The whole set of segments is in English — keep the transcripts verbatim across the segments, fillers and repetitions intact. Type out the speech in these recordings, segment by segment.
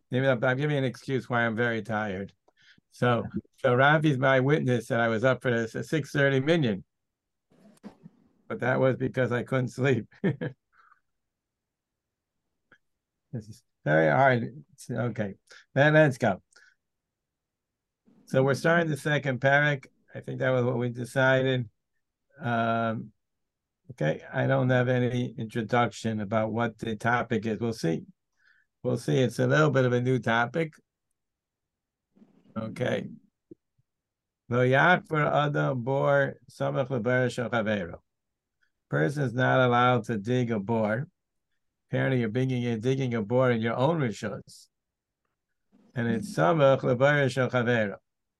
maybe I'm, I'm giving an excuse why I'm very tired. So, so Rafi's my witness that I was up for this a six thirty minyan, but that was because I couldn't sleep. This is very hard. Okay, then let's go. So we're starting the second parak. I think that was what we decided. Um, okay, I don't have any introduction about what the topic is. We'll see. We'll see. It's a little bit of a new topic. Okay. Person is not allowed to dig a bore. Apparently, you're digging, you're digging a bore in your own rishos, and it's samach lebar shel chavero,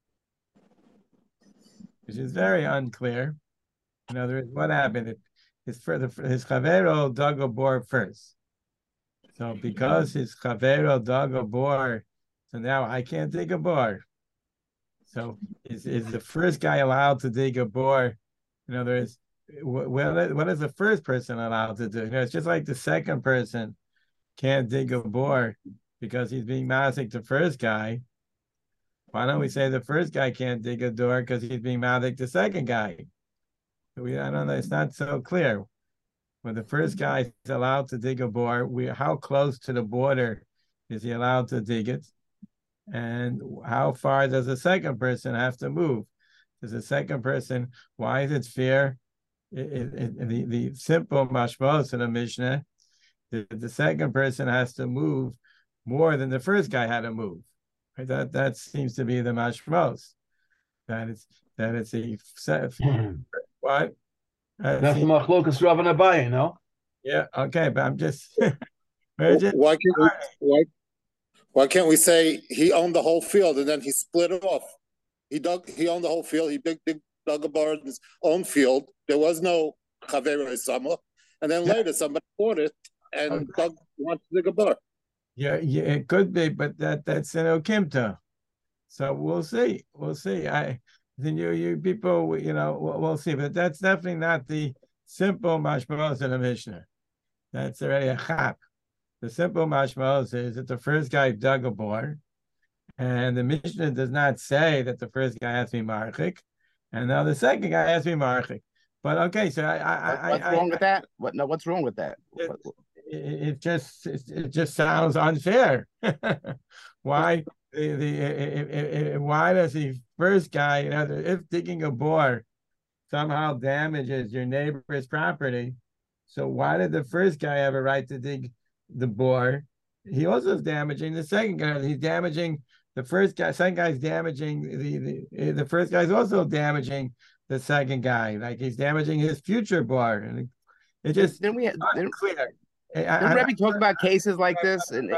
which is very unclear. In other words, what happened? His further his chavero dug a bore first. So because his chavero dug a bore, so now I can't dig a bore. So is is the first guy allowed to dig a bore? In other words, what what is the first person allowed to do? You know, it's just like the second person can't dig a bore because he's being mazik the first guy. Why don't we say the first guy can't dig a door because he's being mazik the second guy? We I don't know. It's not so clear. When the first guy is allowed to dig a bore, we how close to the border is he allowed to dig it? And how far does the second person have to move? Does the second person, why is it fair? It, it, it, the, the simple mashmos in the Mishnah, the, the second person has to move more than the first guy had to move. Right? That that seems to be the mashmos. That it's that it's a what? Uh, That's the machlokas Rav and Abaye, no? Yeah, okay, but I'm just, just why can't we, why why can't we say he owned the whole field and then he split it off? He dug he owned the whole field. He dig, dig, dug a bar in his own field. There was no chavera sama, and then yeah. later somebody bought it and okay. dug wanted to dig a bar. Yeah, yeah, it could be, but that that's an okimta. So we'll see. We'll see. I then you you people, you know, we'll, we'll see. But that's definitely not the simple mashmaos in the Mishnah. That's already a chap. The simple mashmaos is that the first guy dug a bore, and the Mishnah does not say that the first guy has to be marchik, and now the second guy has to be marchik. But okay, so I, I, what's I, wrong I, with that? What no? What's wrong with that? It, it just it, it just sounds unfair. Why the, the it, it, it, why does the first guy, you know, if digging a bore somehow damages your neighbor's property, so why did the first guy have a right to dig the bore? He also is damaging the second guy. He's damaging the first guy. Second guy's damaging the the, the first guy's also damaging the second guy. Like he's damaging his future bore. And it just then we had then clear. Didn't Rebbe talk about cases like this? And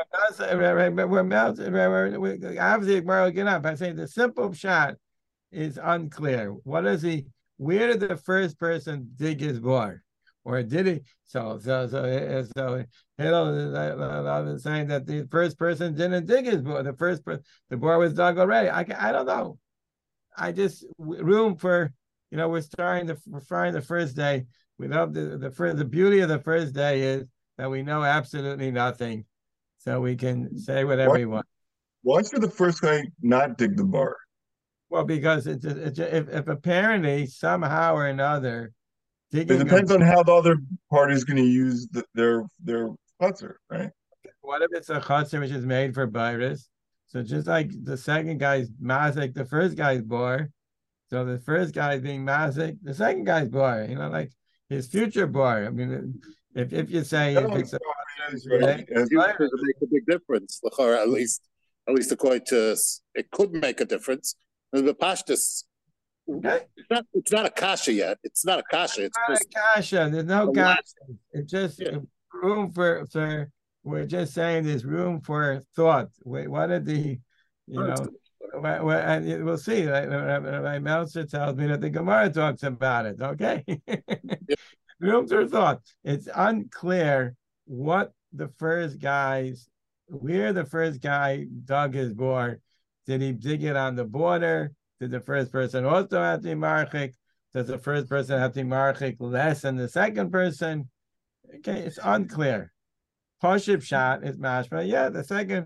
we're obviously we're get up. I say the simple shot is unclear. What is he? Where did the first person dig his bore, or did he? So so so so Hillel is saying that the first person didn't dig his bore. The first person, the bore was dug already. I I don't know. I just room for you know we're starting the we're starting the first day. We love the the first the beauty of the first day is that we know absolutely nothing, so we can say whatever why, we want. Why should the first guy not dig the bar? Well, because it's, it's if, if apparently somehow or another, digging it depends a, on how the other party is going to use the, their their chutzner, right? What if it's a chutzner which is made for virus? So just like the second guy's mazik, the first guy's bore, so the first guy is being mazik, the second guy's bore, you know, like his future bore. I mean. If if you say if it's a, right. it make a big difference, at least at least according to it could make a difference. And the pashtus, okay. it's not it's not a kasha yet. It's not a kasha. It's, it's not a kasha. There's no kasha. It's just yeah. room for for. We're just saying there's room for thought. Wait, what did the you know? And we'll see. My Meltzer tells me that the Gemara talks about it. Okay. Yeah. Room for thought. It's unclear what the first guy's, where the first guy dug his bore. Did he dig it on the border? Did the first person also have to be marchik? Does the first person have to be marchik less than the second person? Okay, it's unclear. Poshib shot is mashma. Yeah, the second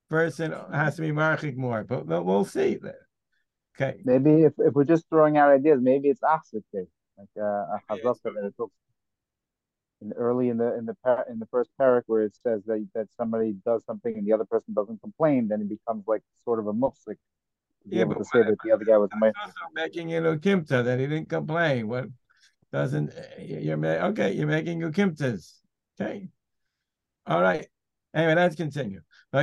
person has to be marchik more, but, but we'll see. Okay. Maybe if, if we're just throwing out ideas, maybe it's opposite case, like uh, a chazaka that it talks in early in the in the par- in the first parak where it says that that somebody does something and the other person doesn't complain, then it becomes like sort of a mufsik to be Yeah, able but to say that the other guy was a also making it ukimta that he didn't complain. What doesn't you're ma- okay? You're making ukimtas. Okay. All right. Anyway, let's continue.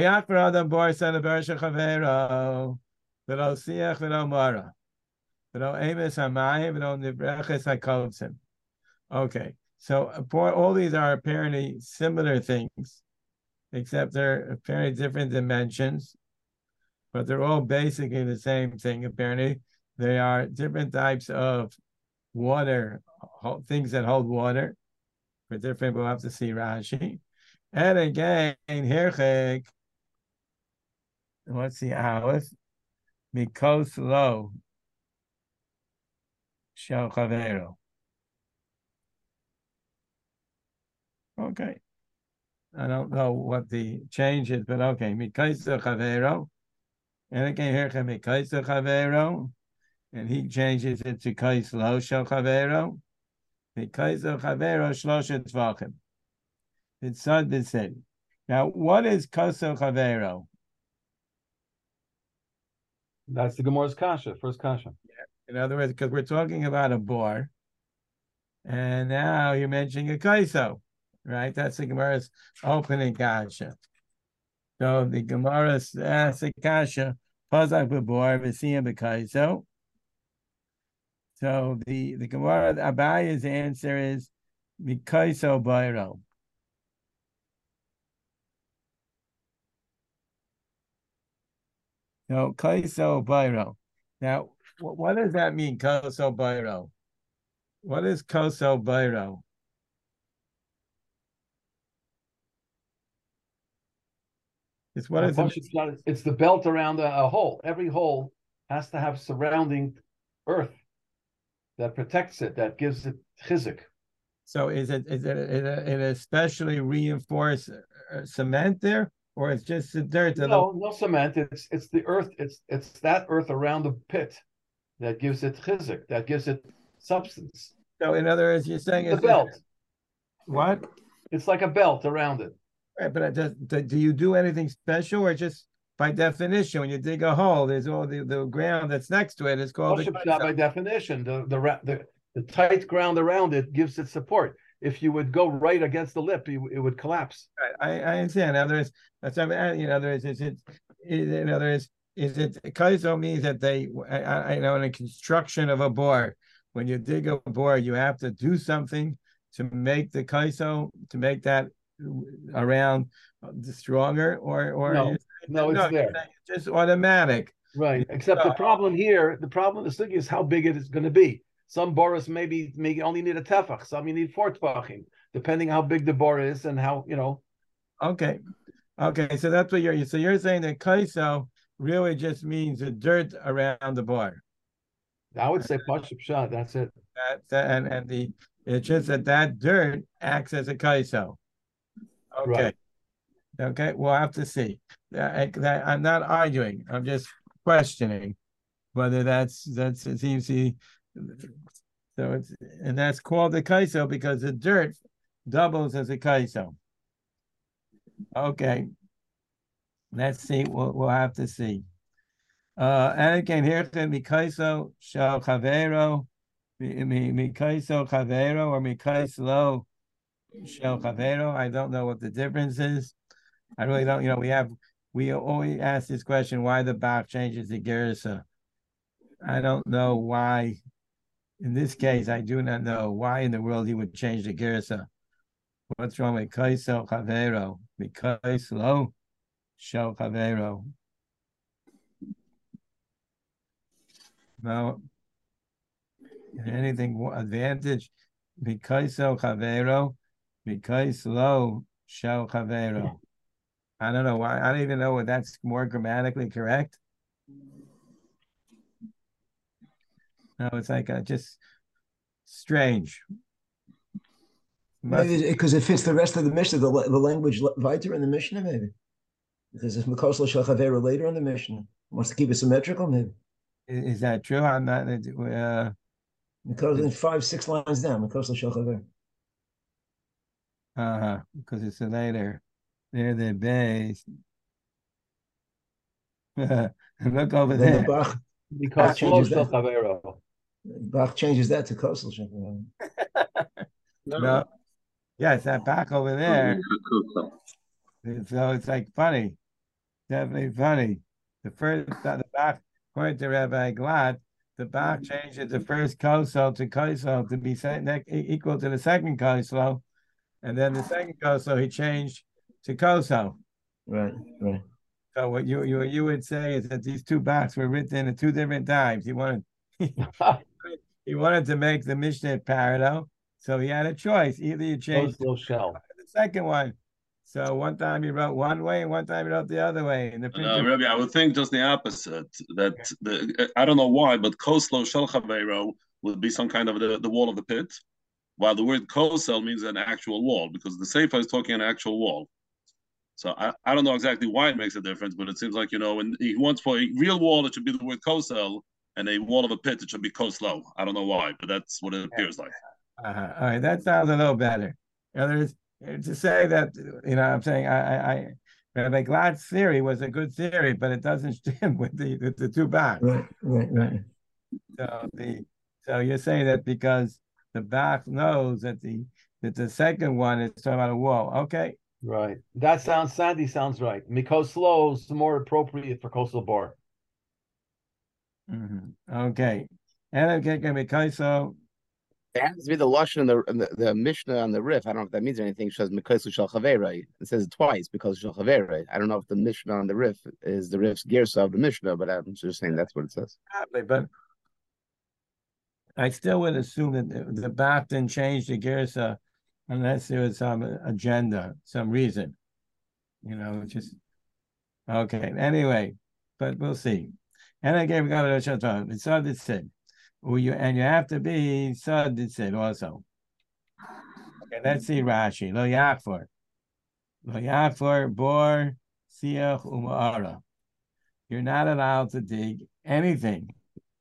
Okay, so all these are apparently similar things, except they're apparently different dimensions, but they're all basically the same thing. Apparently, they are different types of water, things that hold water. For different, we'll have to see Rashi. And again, Hirchik, what's the Aleph? Mikos lo shel chavero. Okay. I don't know what the change is, but okay. Mikos chavero. And again, Hirchik Mikos chavero. And he changes it to Kais lo shel chavero. Mikos chavero shloshet tvachim. It's Sad said. Now, what is Koso Chavero? That's the Gemara's kasha, first kasha. Yeah. In other words, because we're talking about a bar, and now you're mentioning a Koso, right? That's the Gemara's opening kasha. So the Gemara asks a kasha, Pazak b'bor, v'siyam b'Koso. So the, the Gemara, Abaya's answer is Mikoso Bairo. No, Koso Bairo. Now, what does that mean, Koso Bairo? What is Koso Bairo? It's what is it? It's the belt around a, a hole. Every hole has to have surrounding earth that protects it, that gives it chizik. So is it is it an especially reinforced cement there? Or it's just the dirt. No, no cement. It's it's the earth. It's it's that earth around the pit that gives it chizik, that gives it substance. So in other words, you're saying the it's belt. Just, what? It's like a belt around it. Right, but does, do you do anything special, or just by definition, when you dig a hole, there's all the, the ground that's next to it is called the by definition. The, the the the tight ground around it gives it support. If you would go right against the lip, it, it would collapse. I, I understand. In other words, that's what I'm, in other words, is it, in other words, is it, kaizo means that they, I, I know in the construction of a bore, when you dig a bore, you have to do something to make the kaizo, to make that around stronger, or, or no, no, it's no, there. It's just automatic. Right. Except the problem here, the problem, the thing is how big it is going to be. Some boras maybe maybe only need a tefach. Some you need four tefachim, depending how big the bor is and how, you know. Okay, okay. So that's what you're. So you're saying that kaiso really just means the dirt around the bor. I would say pashut pshat. That's it. That, that and and the it's just that that dirt acts as a kaiso. Okay. Right. Okay. We'll have to see. That, that, I'm not arguing. I'm just questioning whether that's that's it seems to. So it's and that's called the kaiso because the dirt doubles as a kaiso. Okay, let's see. We'll we'll have to see. Uh, and again, here can be kaiso shel chavero, mi kaiso chavero or mi kaislo shel chavero. I don't know what the difference is. I really don't. You know, we have we always ask this question: why the Bach changes the gersa? I don't know why. In this case, I do not know why in the world he would change the gersa. What's wrong with kaiso chavero? Because lo shel chavero. No, anything advantage? Mikaiso chavero, Mikais lo shel chavero. I don't know why. I don't even know what that's more grammatically correct. No, it's like a, just strange. Maybe because it fits the rest of the Mishnah, the, the language weiter in the Mishnah, maybe. Because if Mikosel Shachavera later in the Mishnah wants to keep it symmetrical, maybe. Is, is that true? I'm not. Uh, Mikosel five, six lines down. Mikosel Shachavera. Uh huh. Because it's a later. They're the base. Look over Then there. the Bach, Because changes Shlosh that. Chavero. Bach changes that to Kosel Shachavera. No. Yes, that back over there. So it's like funny. Definitely funny. The first, the back, according to Rabbi Glad, the back changes the first kosel to kosel to be equal to the second kosel, and then the second kosel he changed to kosel. Right, right. So what you you you would say is that these two backs were written at two different times. He wanted he wanted to make the Mishnah parallel, so he had a choice. Either you change Kosel shell. the second one. So one time he wrote one way, and one time he wrote the other way. And the printer... No, Rabbi, I would think just the opposite. That the I don't know why, but koslo shel chavero would be some kind of the, the wall of the pit, while the word kosel means an actual wall, because the sefer is talking an actual wall. So I, I don't know exactly why it makes a difference, but it seems like, you know, when he wants for a real wall, it should be the word kosel, and a wall of a pit, it should be koslo. I don't know why, but that's what it appears like. Uh-huh. All right, that sounds a little better. You know, there's to say that, you know, I'm saying I, I, Rabbi Glad's theory was a good theory, but it doesn't stem with the with the two backs. Right, right, right. So the so you're saying that because the back knows that the that the second one is talking about a wall. Okay. Right. That sounds Sandy sounds right. Mikoslo is more appropriate for coastal bar. Mm-hmm. Okay. And okay, Mikoslo. It happens to be the lashon in the, in the the Mishnah on the Rif. I don't know if that means anything. It says Mikosel Shel Chavera. It says it twice because Shel Chavera. I don't know if the Mishnah on the Rif is the Rif's Girsa of the Mishnah, but I'm just saying that's what it says. But I still would assume that the, the Bach didn't change the Girsa unless there was some agenda, some reason. You know, just okay. Anyway, but we'll see. And again, we got to shut down. It's all it said. Well, you and you have to be Sod it said also. Okay, let's see Rashi. Lo Yachfor. Lo Yachfor Bor Siach Umara. You're not allowed to dig anything.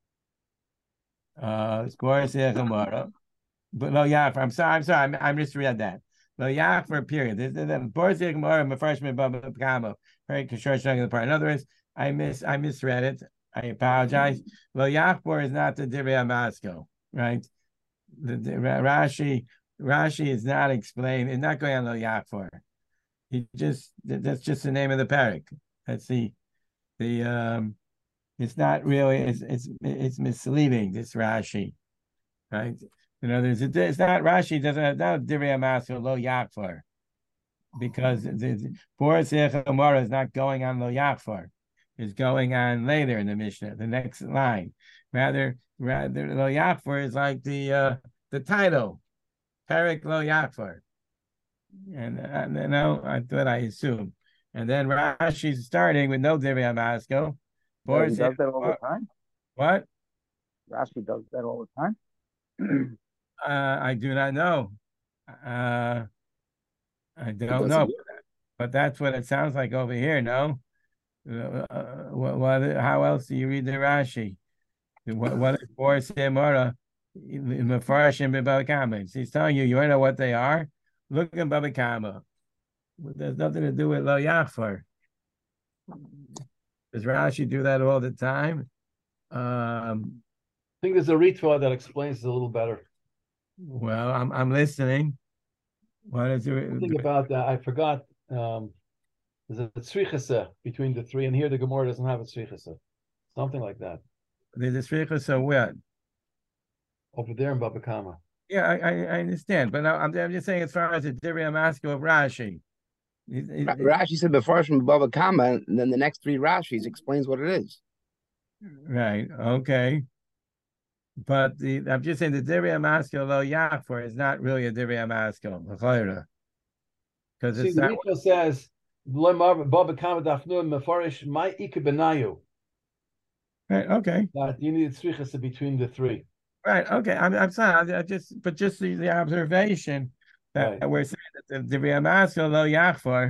Uh Bor Siach Umara. But Lo Yachfor. I'm sorry, I'm sorry, I misread that. Lo Yachfor, period. This is the Bor Siach Umara, my freshman Baba Kamo. Very construction of the part. In other words, I miss I misread it. I apologize. Lo Yachbor is not the Divrei Amasko, right? The, the Rashi, Rashi is not explained. It's not going on Lo Yachbor. He just that's just the name of the parak. That's the the um. It's not really. It's it's it's misleading. This Rashi, right? You know, there's a, it's not Rashi doesn't have not Divrei Amasko Lo Yachbor, because the Boris Echemara is not going on Lo Yachbor. Is going on later in the Mishnah, the next line. Rather, rather Lo Yachfor is like the uh, the title, Perek Lo Yachfor. And uh, you know, I thought I assumed. And then Rashi's starting with no Divrei Amasko. Yeah, he does that all the time. What? Rashi does that all the time. uh, I do not know. Uh, I don't know, but that's what it sounds like over here. No. Uh, what, what? How else do you read the Rashi? What? What is Boris Mora in the Farshim and Baba Kama? He's telling you, you want to know what they are? Look at Baba Kama. There's nothing to do with Lo Yachfor. Does Rashi do that all the time? Um, I think there's a Ritva that explains it a little better. Well, I'm I'm listening. What is it? Something about that I forgot. Um, There's a tzrichasa between the three, and here the Gemara doesn't have a tzrichasa. Something like that. There's a tzrichasa what? Over there in Baba Kama. Yeah, I, I, I understand, but I'm, I'm just saying as far as the Divrei Amasko of Rashi. It, it, Rashi said before from Baba Kama, and then the next three Rashis explains what it is. Right, okay. But the I'm just saying the Divrei Amasko Lo Yachfor is not really a Divrei Amasko, because it's See, the not. Ritva says, Baba Kama Dafnu Mefarish my Ikebenayu. Right. Okay. That you need tzrichasa between the three. Right. Okay. I'm. I'm sorry. I just. But just the, the observation that Right. we're saying that the Divrei Amasko Lo Yachfor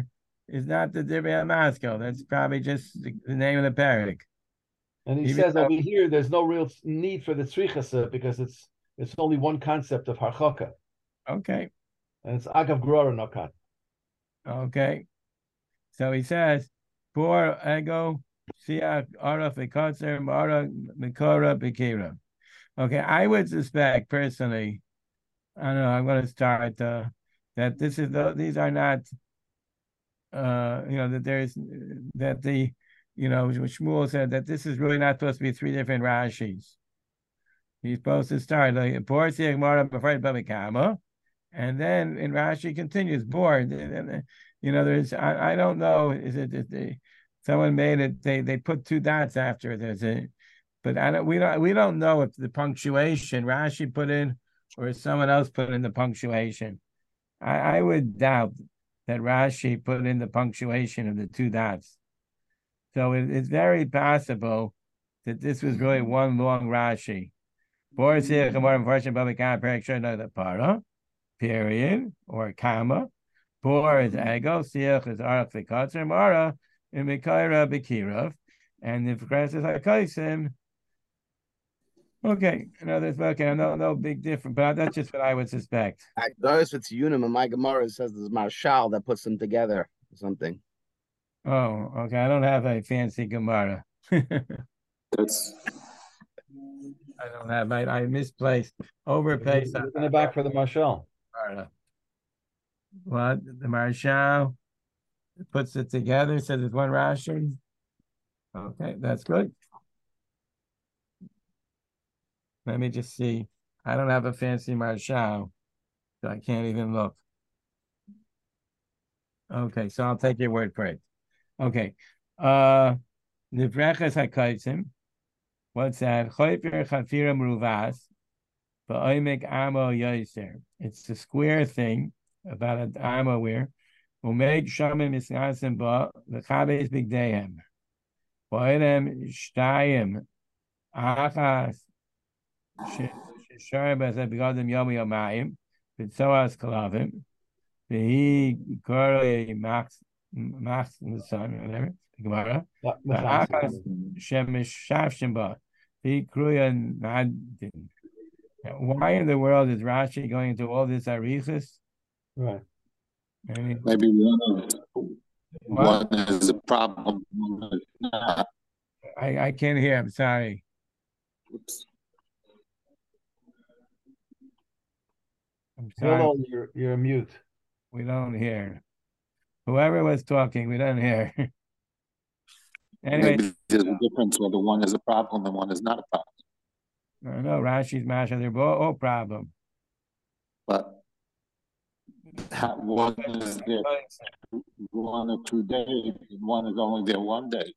is not the Divrei Maskil. That's probably just the, the name of the parak. And he Even says though- over here, there's no real need for the tzrichasa because it's it's only one concept of harchaka, Okay. and it's agav grora nokat. Okay. So he says, Por ego siach ara fikotzer mara mikora bikira. Okay, I would suspect personally, I don't know, I'm going to start uh, that this is the, these are not, uh, you know, that there's, that the, you know, Shmuel said that this is really not supposed to be three different Rashis. He's supposed to start like Por siach mara b'fred and then in Rashi continues bored. You know, there's I, I don't know. Is it, is it someone made it? They they put two dots after it. There's a, but I don't. We don't we don't know if the punctuation Rashi put in or if someone else put in the punctuation. I, I would doubt that Rashi put in the punctuation of the two dots. So it, it's very possible that this was really one long Rashi. Period or comma. Bor is ego, siach is arach v'katzer, mara in mikaira b'kirav, and if grass is hakaisim. Okay, no, there's okay, no, no big difference, but that's just what I would suspect. I notice it's Unim and my Gemara says there's Marshal that puts them together or something. Oh, okay. I don't have a fancy Gemara. That's I don't have. I, I misplaced, overplaced. Looking it back for the Marshal. What the Marshal puts it together, says it's one Rashi. Okay, that's good. Let me just see. I don't have a fancy Marshal, so I can't even look. Okay, so I'll take your word for it. Okay. Uh Nivreches HaKaitzim. What's that? Choyper Chafira Mruvas. Ba'omek Amo Yoiser. It's a square thing about an amo where Umeg Shamim Misnasim Ba L'Chabes Bigdehem. Ba'odem Shtayim Achas Shesharim B'Zeh B'Gadim Yom Yomayim B'Tzoas Kalavim V'hi Korei Max Max Nisan whatever Gemara Achas Shem Mishafshim Ba V'hi Kruya Nadin. Why in the world is Rashi going into all this arichas? Right. I mean, maybe one of one is a problem. One is not. I, I can't hear. I'm sorry. Oops. I'm sorry. Hello, you're you're mute. We don't hear. Whoever was talking, we don't hear. Anyway, Maybe there's a difference whether one is a problem and one is not a problem. I know Rashi's Masha, they're both all problem. But how, one is there one or two days, and one is only there one day.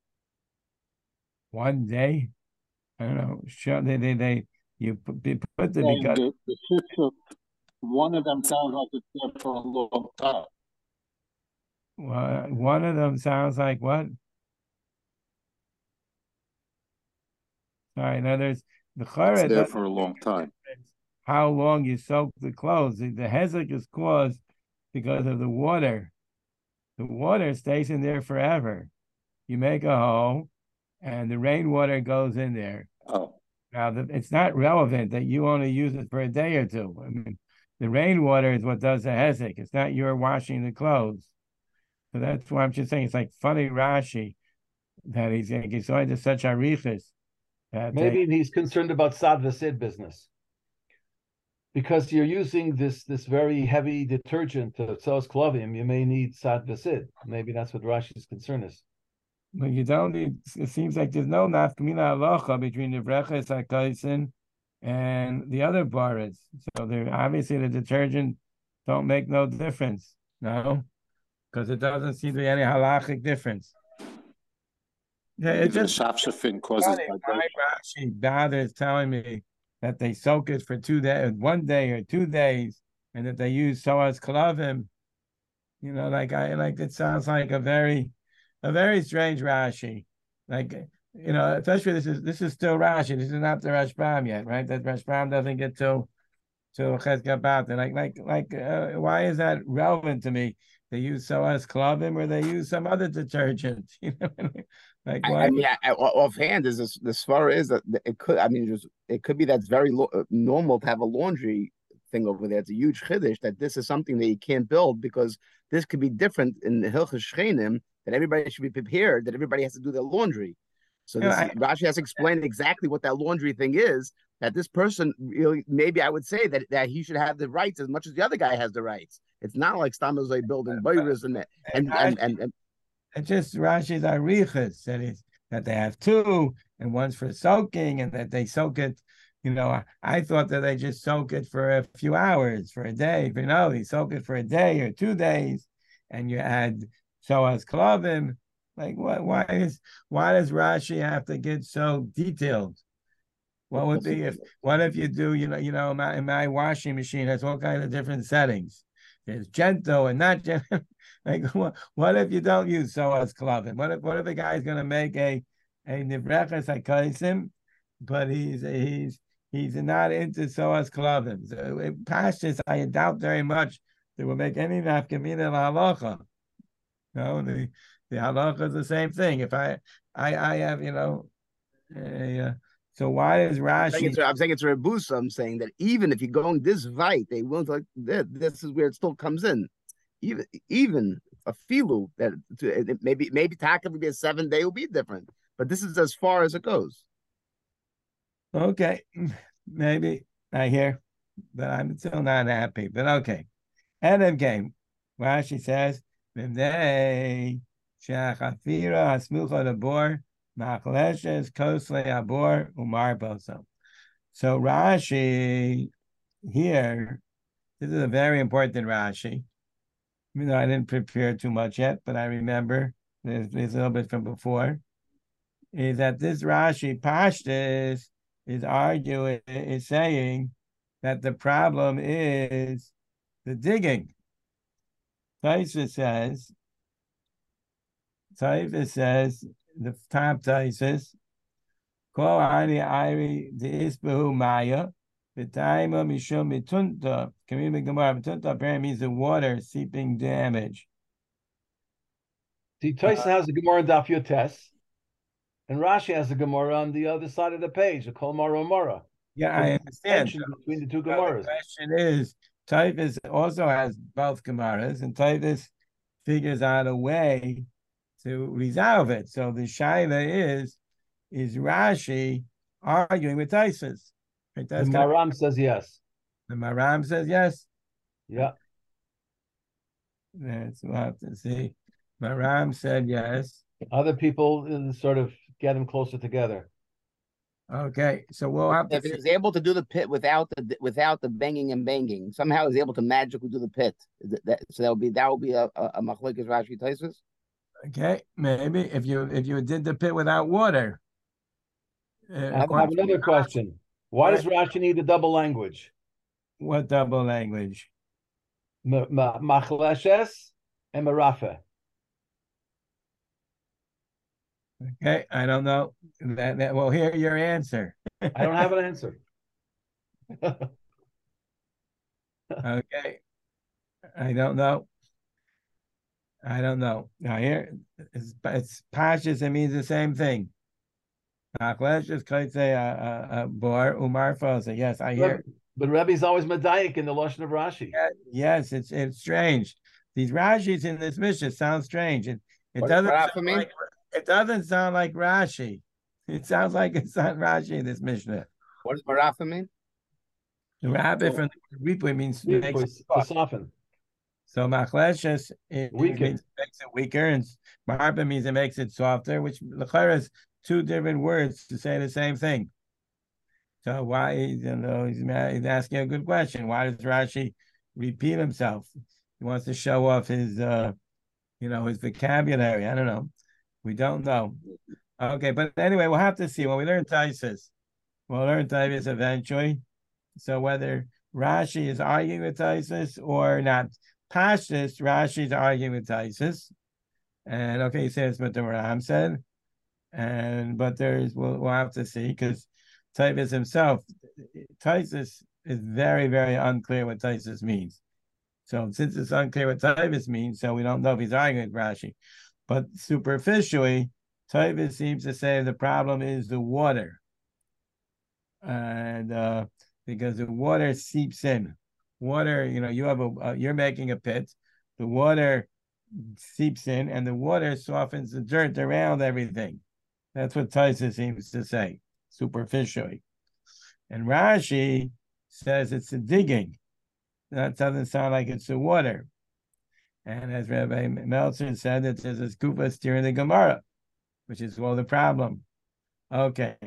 One day? I don't know. Sure, they, they, they, you put, they put the And because. the, the sister, one of them sounds like it's there for a long time. Well, one of them sounds like what? Sorry, no, there's the It's chara. there for a long time. How long you soak the clothes. The, the hezek is caused because of the water. The water stays in there forever. You make a hole, and the rainwater goes in there. Oh. Now, the, it's not relevant that you only use it for a day or two. I mean, the rainwater is what does the hezek. It's not your washing the clothes. So that's why I'm just saying it's like funny Rashi that he's he's going to such arichas. Maybe they, he's concerned about sad v'sid business. Because you're using this this very heavy detergent to tzos klavim, you may need sad v'sid. Maybe that's what Rashi's concern is. But you don't need, it seems like there's no nafkamina halacha between the breches hakaisin and the other baras. So there obviously the detergent don't make no difference. No? Because it doesn't seem to be any halachic difference. Yeah, it just Shafshafin causes Rashi bothers telling me that they soak it for two days, one day or two days, and that they use soas kalavim. You know, like I like it sounds like a very, a very strange Rashi. Like you know, especially this is this is still Rashi. This is not the Rashbam yet, right? That Rashbam doesn't get to to Chezkabat. Like like like, uh, why is that relevant to me? they use Soas Klavim or they use some other detergent. You know, like I, what? I mean, I, I, offhand, is this the svara is that it could. I mean, just it could be that's very lo- normal to have a laundry thing over there. It's a huge chiddush that this is something that you can't build because this could be different in the Hilchos Shchenim, that everybody should be prepared, that everybody has to do their laundry. So You know, this I- is, Rashi has explained exactly what that laundry thing is. That this person really, maybe I would say that that he should have the rights as much as the other guy has the rights. It's not like Stamazoi building boiras and that and and and, and It's just Rashi's arichas that is that they have two, and one's for soaking, and that they soak it. You know, I, I thought that they just soak it for a few hours, for a day. You know, they soak it for a day or two days, and you add Soas Klavim. Like, what? Why is why does Rashi have to get so detailed? What would be if? What if you do? You know, you know, my my washing machine has all kinds of different settings. There's gentle and not gentle. Like, what, what if you don't use Soas Klavim? What if what if a guy's going to make a a nivreches hakaisim, but he's he's he's not into Soas Klavim? So in Pashtus, I doubt very much they will make any nafkamina halacha. No, the the halacha is the same thing. If I I I have you know, a, uh, so why is I'm saying Rashi? it's, I'm saying it's Rebusa. I'm saying that even if you're going this right, they won't like this, this is where it still comes in. Even even a filu that to, maybe maybe taka would be a seven day will be different, but this is as far as it goes. Okay, maybe I hear, but I'm still not happy. But okay, end of game. Rashi says, "V'nei shachafira hasmucha labor machleshes kosle abor umar boso." So Rashi here, this is a very important Rashi. Even though I didn't prepare too much yet, but I remember there's, there's a little bit from before. Is that this Rashi Pashtus is arguing, is saying that the problem is the digging. Taisa says, Taisa says, the top Taisa, Kol ani iri de isbahu maya, the time of mishum mitunta, community gemara mitunta apparently means the water seeping damage. See, Taisa has a Gemara in Daf Yotes, and Rashi has a Gemara on the other side of the page, a Kol Mara Mara. Yeah, I understand. Between the two So Gemaras. the question is, Taifus also has both Gemaras, and Taifus figures out a way to resolve it. So the shaila is, is Rashi arguing with Taifus? Right, The Maram says yes. The Maram says yes. Yeah. That's we'll have to see. Maram said yes. Other people uh, sort of get them closer together. Okay, so we'll have to If he see. was able to do the pit without the without the banging and banging, somehow he's able to magically do the pit. That, that, so that would be that would be a a, a machlokes Rashi Taisus. Okay, maybe if you if you did the pit without water. Uh, I have, I have another question. Why does Rashi need a double language? What double language? Machleshes and Marafe. Okay, I don't know. That, that we'll hear your answer. I don't have an answer. Okay, I don't know. I don't know. Now here, it's, it's pashas. It means the same thing. Machleshes could say a a bar umar fosa. Yes, I hear. But Rebbe's always medayik in the lashon of Rashi. Yeah, yes, it's it's strange. These Rashis in this Mishnah sound strange. It it What doesn't does sound mean? like, it doesn't sound like Rashi. It sounds like it's not Rashi in this Mishnah. What does Marafa mean? The rabbi from the Ripui means To, makes to soften. so machleshes it, it Weaken. means makes it weaker, and marba means it makes it softer, which l'chayra is two different words to say the same thing. So why, you know, he's, he's asking a good question. Why does Rashi repeat himself? He wants to show off his, uh, you know, his vocabulary. I don't know. We don't know. Okay, but anyway, we'll have to see. When we learn Taisus, we'll learn Taisus eventually. So whether Rashi is arguing with Taisus or not, Pashtus, Rashi is arguing with Taisus. And okay, he says what the Ram said. And but there's we'll, we'll have to see because Taisus himself, Taisus is very, very unclear what Taisus means. So since it's unclear what Tavis means, so we don't know if he's arguing with Rashi. But superficially, Tavis seems to say the problem is the water. And uh, because the water seeps in. Water, you know, you have a, uh, you're making a pit. The water seeps in, and the water softens the dirt around everything. That's what Taisa seems to say, superficially. And Rashi says it's the digging. That doesn't sound like it's the water. And as Rabbi Meltzer said, that there's a skufa steering the Gemara, which is well the problem. Okay.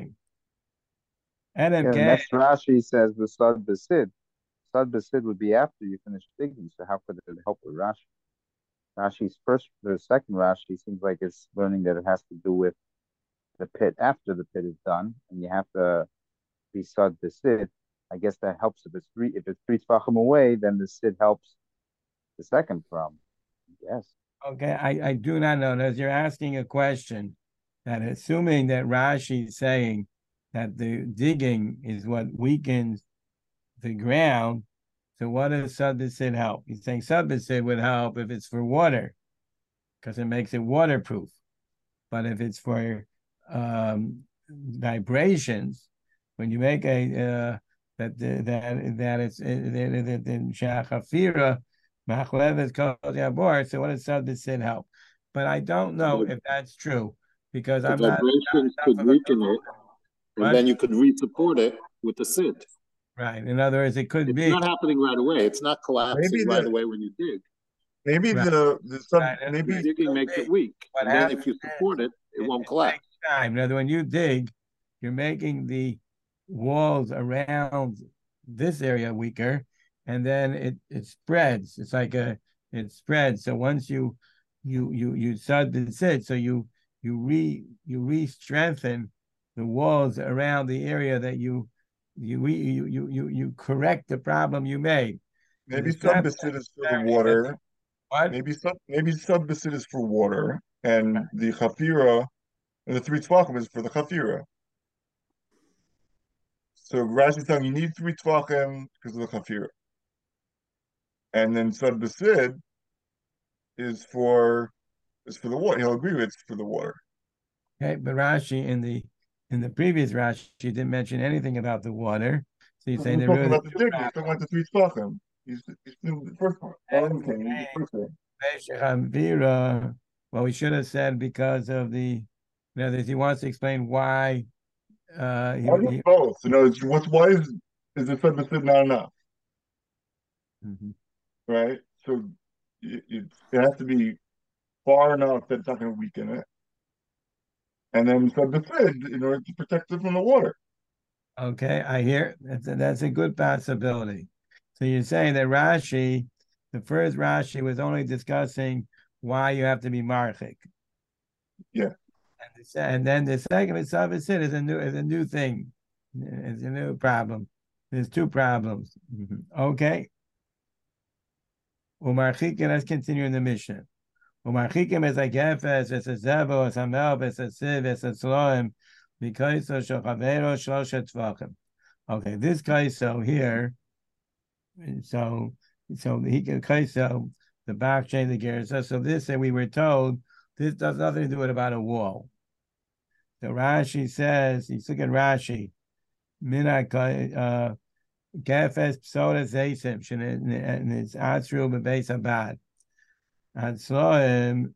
And Yeah, the again, next Rashi says the Sad Basid. Sad Basid would be after you finish digging, so how could it help with Rashi? Rashi's first, the second Rashi seems like it's learning that it has to do with the pit after the pit is done, and you have to be Sad Basid. I guess that helps if it's three if it's three tvachim away, then the Sid helps the second problem. Yes. Okay, I, I do not know. As you're asking a question, that assuming that Rashi is saying that the digging is what weakens the ground, so what does Sadbasid help? He's saying Sadbasid would help if it's for water, because it makes it waterproof. But if it's for um, vibrations, when you make a uh, that that that it's that in Shachafira, Machlevet Kol Yabor. So what does Sadbasid help? But I don't know if that's true because The I'm not. vibrations not could enough of a- weaken it, and What? then you could re-support it with the Sid. Right. In other words, it could It's be. not happening right away. It's not collapsing Maybe right the away when you dig. maybe Right. the the sub Right. The maybe digging makes it weak, What and then if happens you is support it, it won't it collapse. takes time. In other words, when you dig, you're making the walls around this area weaker, and then it it spreads. It's like a it spreads. So once you you you you sud the sit, so you you re you re-strengthen the walls around the area that you you re, you you you you correct the problem you made. maybe The strap- subbasid is for the water. What? Maybe sub maybe subbasid is for water, and the chafira and the three tvachim is for the chafira. So Rashi's telling you need three tvachim because of the chafira, and then subbasid is for is for the water. He'll agree with it's for the water. Okay, but Rashi in the in the previous Rashi didn't mention anything about the water. So you're saying He's there talking really about the digging. He's talking about the three tvachim. He's, he's doing the first one. Oh, okay, the first one. Vira, well, we should have said because of the, you know, that he wants to explain why. Uh, he, Why he, both? You know, it's, what's why is is the subbasid not enough, Mhm. right? So it, it, it has to be far enough that it's not going to weaken it, and then subbasid in order to protect it from the water. Okay, I hear that's a, that's a good possibility. So you're saying that Rashi, the first Rashi was only discussing why you have to be marchik. Yeah. And, the, and then the second itself is is a new is a new thing. It's a new problem. There's two problems. Mm-hmm. Okay. Umarchikim, let's continue in the Mishnah. Umarchikim is a gefes, it's a zevo, it's a melb, it's a siv, it's a sloim, because of shochavero shloshet tvachim. Okay, this kaiso here, so so he can kaiso the back chain the gersa. So this that we were told this does nothing to do with about a wall. So Rashi says he's looking at Rashi, mina uh gefes psoda zeisim and it's atzru bebeis abad. And sloim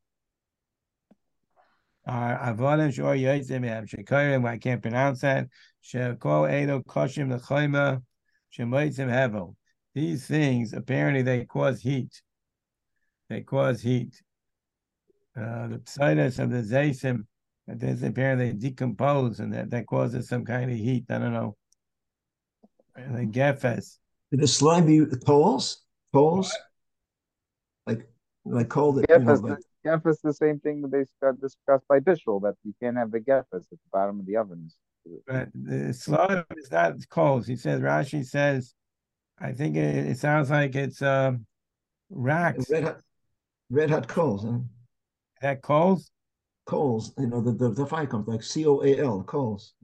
are avodim shor yotzim em shekorim. I can't pronounce that. Shekol edo koshim lechayma shemoitzim hevel. These things apparently they cause heat. They cause heat. Uh, the psitis of the zeisim, this apparently decompose, and that, that causes some kind of heat. I don't know. The gefes. Did the slime be coals? Coals? Like like coal that you know, Gefes, like, the, gefes the same thing that they got discussed by Bishul, that you can't have the gefes at the bottom of the ovens. But the slime is not coals. He says, Rashi says, I think it, it sounds like it's um, racks. red hot, red hot coals. Huh? That coals? Coals, you know, the, the, the fire comes like C O A L, coals.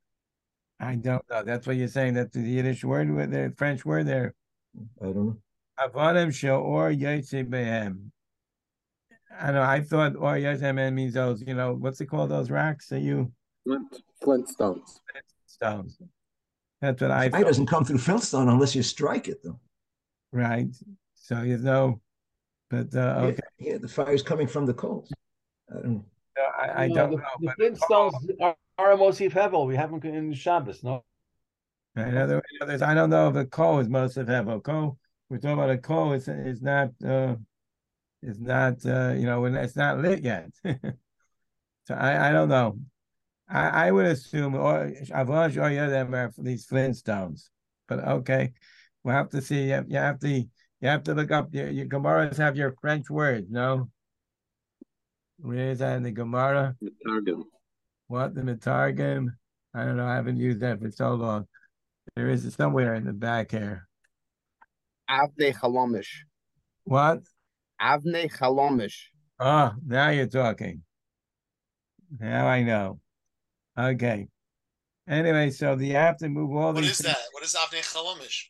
I don't know. That's what you're saying. That's the Yiddish word with the French word there. I don't know. Avonim shel or yotze behem. I know. I thought or yotze behem means those. You know what's it called? Those rocks that you Flint, Flintstones. stones. That's what I Fire thought. doesn't come through Flintstone unless you strike it, though. Right. So you know, but uh, okay. Yeah, yeah, the fire's coming from the coals. I don't know. No, I, I No, don't the, know. the But Flintstones are, are a Mosif Hevel. We have them in Shabbos, no? I know there, there's, I don't know if a coal is most of hevel. Coal, we're talking about a coal. It's it's not uh, it's not uh, you know when it's not lit yet. So I, I don't know. I, I would assume or Avalanche or them are these Flintstones. But okay, we'll have to see. You have, you have to you have to look up your, your Gemaras have your French words. No, where is that in the Gemara? Targum. What the Mitargim? I don't know. I haven't used that for so long. There is somewhere in the back here. Avnei Chalomish. What? Avnei Chalomish. Oh, now you're talking. Now I know. Okay. Anyway, so you have to move all What these is things. that? What is Avnei Chalomish?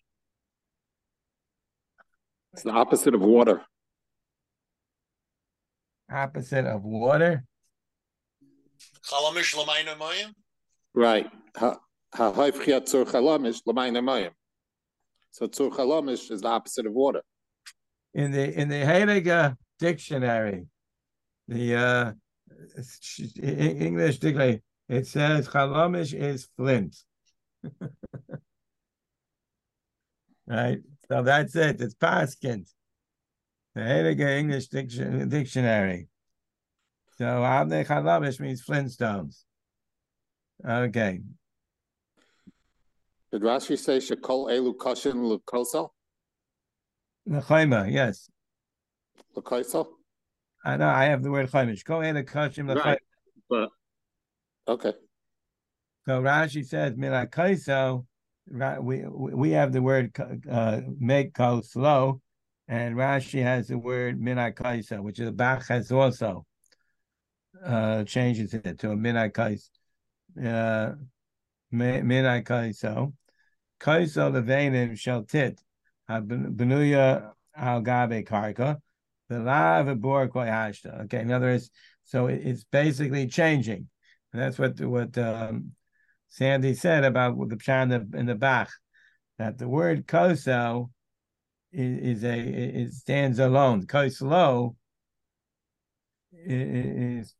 It's the opposite of water. Opposite of water. Chalomish l'mayim mayim? Right. Ha ha'hoifchia tzur chalamish l'mayim mayim. So tzur chalamish is the opposite of water. In the in the Heilige dictionary, the uh, English dictionary, it says Chalamish is flint. Right? So that's it. It's Paskint. The Heilige English diction, dictionary. So Avnei Chalamish means Flintstones. Okay. Did Rashi say shekol elu koshin l'kosel? L'chayma, yes. L'kosel? I know, I have the word Chaimish. Go ahead and kashim l'chayma. Right. But Okay. So Rashi says milakaiso. We we have the word uh, make ko slow, and Rashi has the word minakaiso, which is Bach has also uh, changes it to a minakais. Uh, minakaiso. Kaiso levanim shall tit benuya al gabe karka. The lav bor koi hashta. Okay, in other words, so it's basically changing, and that's what what. Um, Sandy said about the pshat in the Bach, that the word kosel is, is a it stands alone. Koslo is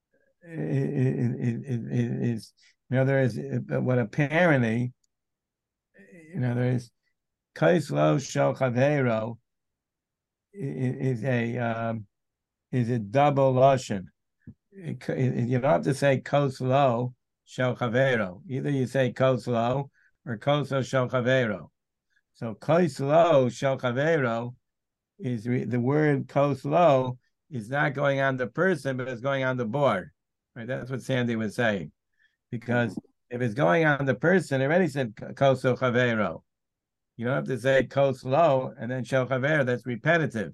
is, is in other words, what apparently, in other words, koslo shel chavero is a um, is a double lashon. You don't have to say koslo shel chavero. Either you say koslo or koso shel chavero. So koslo shel chavero is re, the word koslo is not going on the person, but it's going on the board. Right? That's what Sandy was saying. Because if it's going on the person, it already said koso chavero. You don't have to say koslo and then shel chavero. That's repetitive.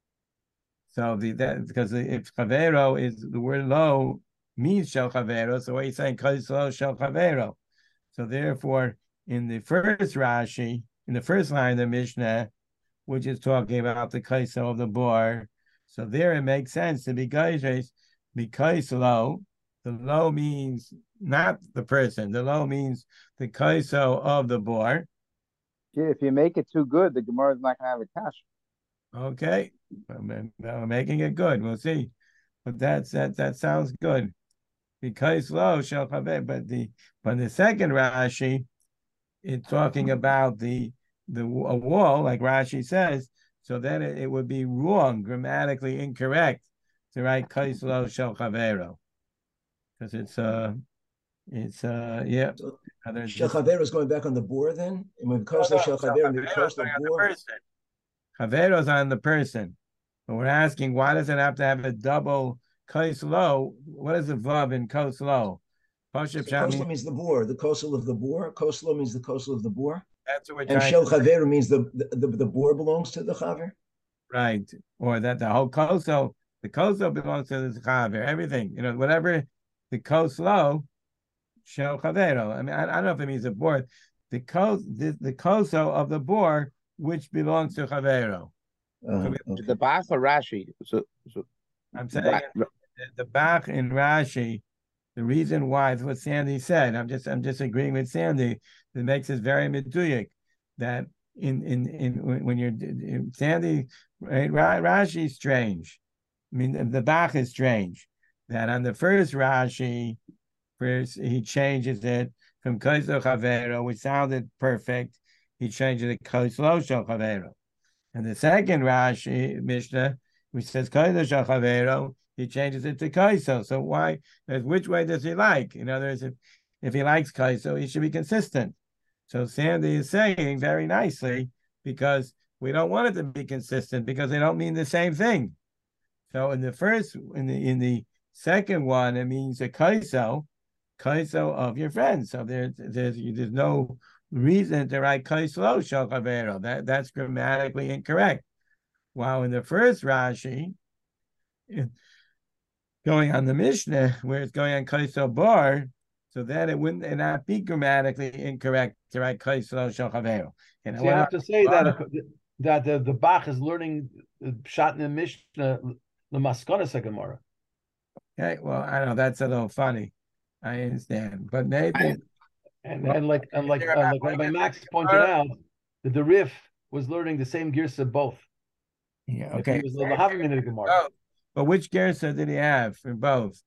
So the that because if chavero is the word lo means shel chavero, so what he's saying koslo shel chavero. So therefore, in the first Rashi, in the first line of the Mishnah, which is talking about the koso of the bor, so there it makes sense to be gaijres because lo. The lo means not the person. The lo means the koso of the bor. If you make it too good, the Gemara is not going to have a cash. Okay, we're making it good. We'll see, but that's that. That sounds good. Because lo shel chaveh, but the but the second Rashi, it's talking about the the a wall, like Rashi says. So then it, it would be wrong, grammatically incorrect to write kais lo shel chavero, because it's uh it's uh yeah. So shel chavero is going back on the bor then, and when kos lo shel chavero, maybe kos lo bor. Chavero is on the person, but we're asking why does it have to have a double kais lo? What is the vav in kos lo? So koslo means the bor, the kosel of the bor. Koslo means the kosel of the bor. That's what we're and trying. shel chaver means the, the the bor belongs to the chaver. Right, or that the whole kosel, the kosel belongs to the chaver. Everything, you know, whatever the koslo, shel chavero. I mean, I, I don't know if it means the bor. The kos the, the koso of the bor which belongs to Chavero. Uh, we- okay. The Bach or Rashi? So, so I'm the saying Bach- the, the Bach in Rashi, the reason why is what Sandy said. I'm just I'm just agreeing with Sandy. That makes it very meduyik that in in in when you're in Sandy, right, Rashi is strange. I mean, the Bach is strange. That on the first Rashi, first he changes it from Koso Chavero, which sounded perfect. He changes it to Koso Chavero. And the second Rashi Mishnah, which says Koso Chavero, he changes it to Koso. So why? Which way does he like? In other words, if, if he likes Koso, he should be consistent. So Sandy is saying very nicely, because we don't want it to be consistent because they don't mean the same thing. So in the first, in the in the second one, it means a kaiso, kaiso of your friend. So there's there's there's no reason to write kaiso shel chavero. That that's grammatically incorrect. While in the first Rashi, going on the Mishnah, where it's going on kaiso bar, so that it wouldn't it not be grammatically incorrect to write kaiso shel chavero. And so you have to say that that the, the Bach is learning shot in the Mishnah. The Maskana Gemara. Okay, well, I know that's a little funny. I understand, but maybe and and, well, and like and like uh, like Rabbi Max pointed out, that the Rif was learning the same Girsa both. Yeah, okay. He was the Lahavim in the Gemara. But which Girsa did he have for both?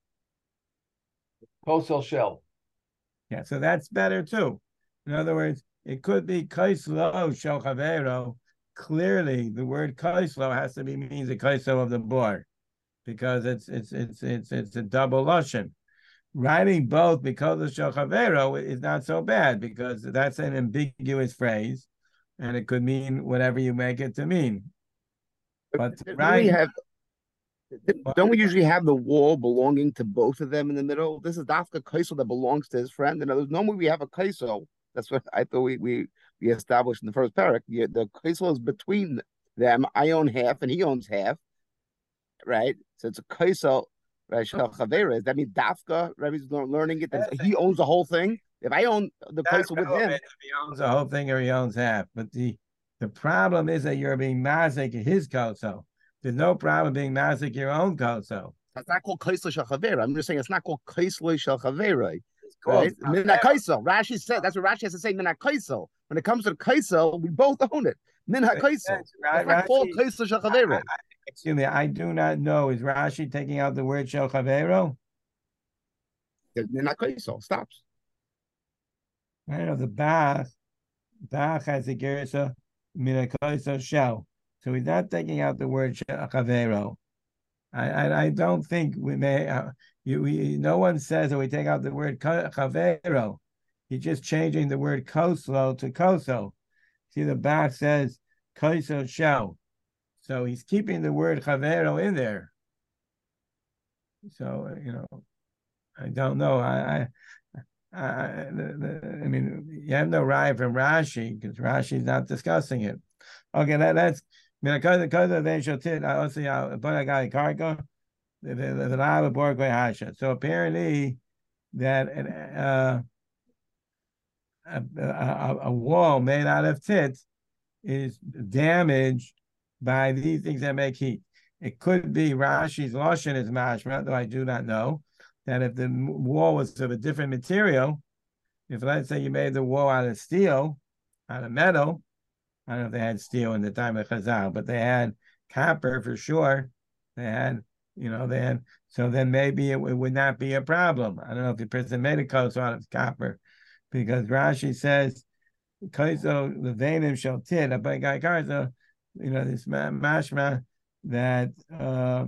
Kosel Shell. Yeah, so that's better too. In other words, it could be Kaislo Shel Chavero. Clearly, the word Kaislo has to be means the Kaiso of the board, because it's it's it's it's it's a double lashon. Writing both because of Shel Chavero is not so bad, because that's an ambiguous phrase, and it could mean whatever you make it to mean. But right, we have, don't we usually have the wall belonging to both of them in the middle? This is Dafka Kaisel that belongs to his friend. In other words, normally we have a Kaisel. That's what I thought we we, we established in the first parak. The Kaisel is between them. I own half and he owns half, right? So it's a Kaisel, right? Shel Chavera. Does that mean Dafka, Rabbi's learning it, that he owns the whole thing? If I own the Kaisel with him, if he owns the whole thing or he owns half. But the the problem is that you're being mazik his Kaisel. There's no problem being mazik your own Kaisel. It's not called Kaisel Shel Chavera. I'm just saying it's not called Kaisel Shel Chavera. Right? Minha Kaisel. Rashi said that's what Rashi has to say. Minha Kaisel. When it comes to the Kaisel, we both own it. Minha Kaisel. It's not called Kaisel Shel Chavera. Excuse me, I do not know. Is Rashi taking out the word Shel Chavero? Minha Kaisel. Stops. I don't know. The Bach, Bach has a gersa Minha Kaisel Shel, so he's not taking out the word Shel Chavero. I, I I don't think we may. Uh, you we, no one says that we take out the word chavero. He's just changing the word koslo to koso. See, the Bach says koso shel, so he's keeping the word chavero in there. So you know, I don't know. I I I, the, the, I mean, you have no raya from Rashi because Rashi's not discussing it. Okay, that, that's. So apparently that uh, a, a, a wall made out of tit is damaged by these things that make heat. It could be Rashi's lashon is mashma, though I do not know, that if the wall was of a different material, if let's say you made the wall out of steel, out of metal, I don't know if they had steel in the time of Chazal, but they had copper for sure. They had, you know, they had, so then maybe it, it would not be a problem. I don't know if the person made a koso out of copper, because Rashi says, koso levanim shel tit, you know, this mashma that, uh,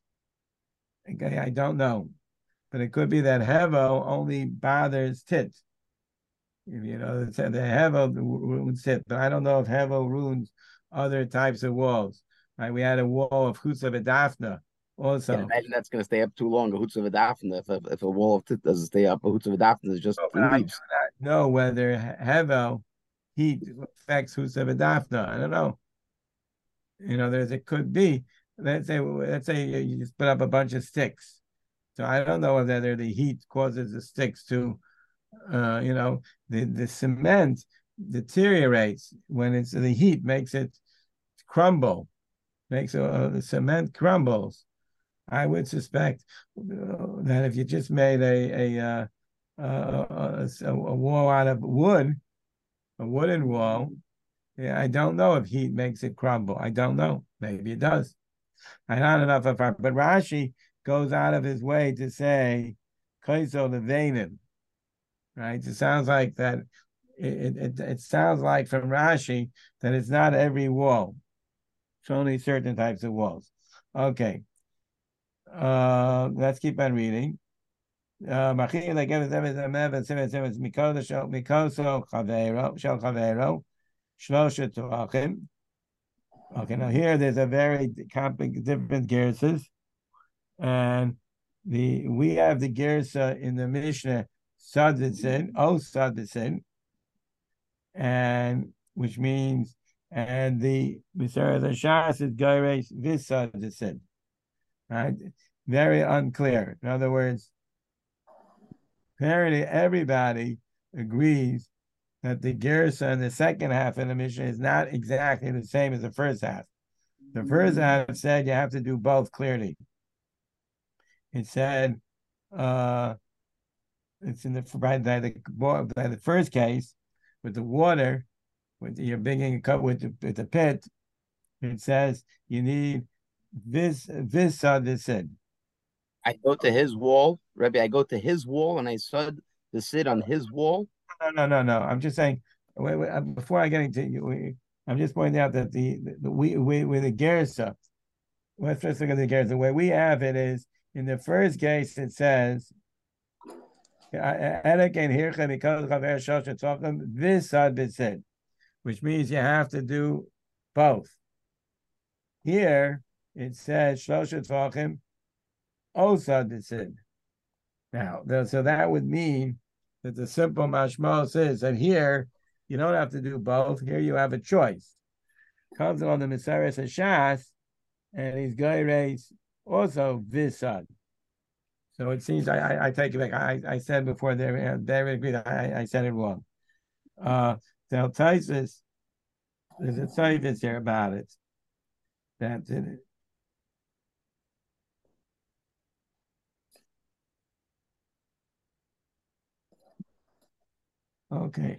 I don't know, but it could be that hevo only bothers tit. You know, the hevo ruins it, but I don't know if hevo ruins other types of walls. Right? We had a wall of chutza v'dafna also. Yeah, imagine that's going to stay up too long. A chutza v'dafna, if a, if a wall of tit doesn't stay up, a chutza v'dafna is just oh, leaves. I do not know whether hevo heat affects chutza v'dafna. I don't know. You know, there's it could be. Let's say let's say you just put up a bunch of sticks. So I don't know whether the heat causes the sticks to. Uh, you know, the, the cement deteriorates when it's the heat makes it crumble, makes uh, the cement crumbles. I would suspect that if you just made a a, uh, a, a, a wall out of wood, a wooden wall, yeah, I don't know if heat makes it crumble. I don't know. Maybe it does. I not enough of our, but Rashi goes out of his way to say Kaiso Levanim. Right? It sounds like that. It, it it sounds like from Rashi that it's not every wall. It's only certain types of walls. Okay. Uh, let's keep on reading. Uh, okay, now here there's a very complex, different gerses, and the we have the gersa in the Mishnah Saditzin, O Saditzin, and which means, and the Mishnah the Shas is Gaires this Saditzin. Right? Very unclear. In other words, apparently everybody agrees that the Gersa in the second half of the Mishnah is not exactly the same as the first half. The first half said you have to do both clearly. It said, uh, it's in the by the by the first case with the water, with the, you're digging a cup with the, with the pit. It says you need this this uh, this said. I go to his wall, Rebbe. I go to his wall and I said the sit on his wall. No, no, no, no. I'm just saying. Wait, wait, before I get into you, I'm just pointing out that the, the we we with the Gersa. Let's just look at the Gersa. The way we have it is in the first case it says this said, which means you have to do both. Here it says Shloshah Tvachim Osad Desid. Now, so that would mean that the simple mashmos is that here you don't have to do both. Here you have a choice. Comes on the Meseres Hashas, and he's Gaires also Visad. So it seems I, I, I take it back. I, I said before they they agreed. I, I said it wrong. Uh, so Taisus, there's a Taisus here about it. That's it. Okay.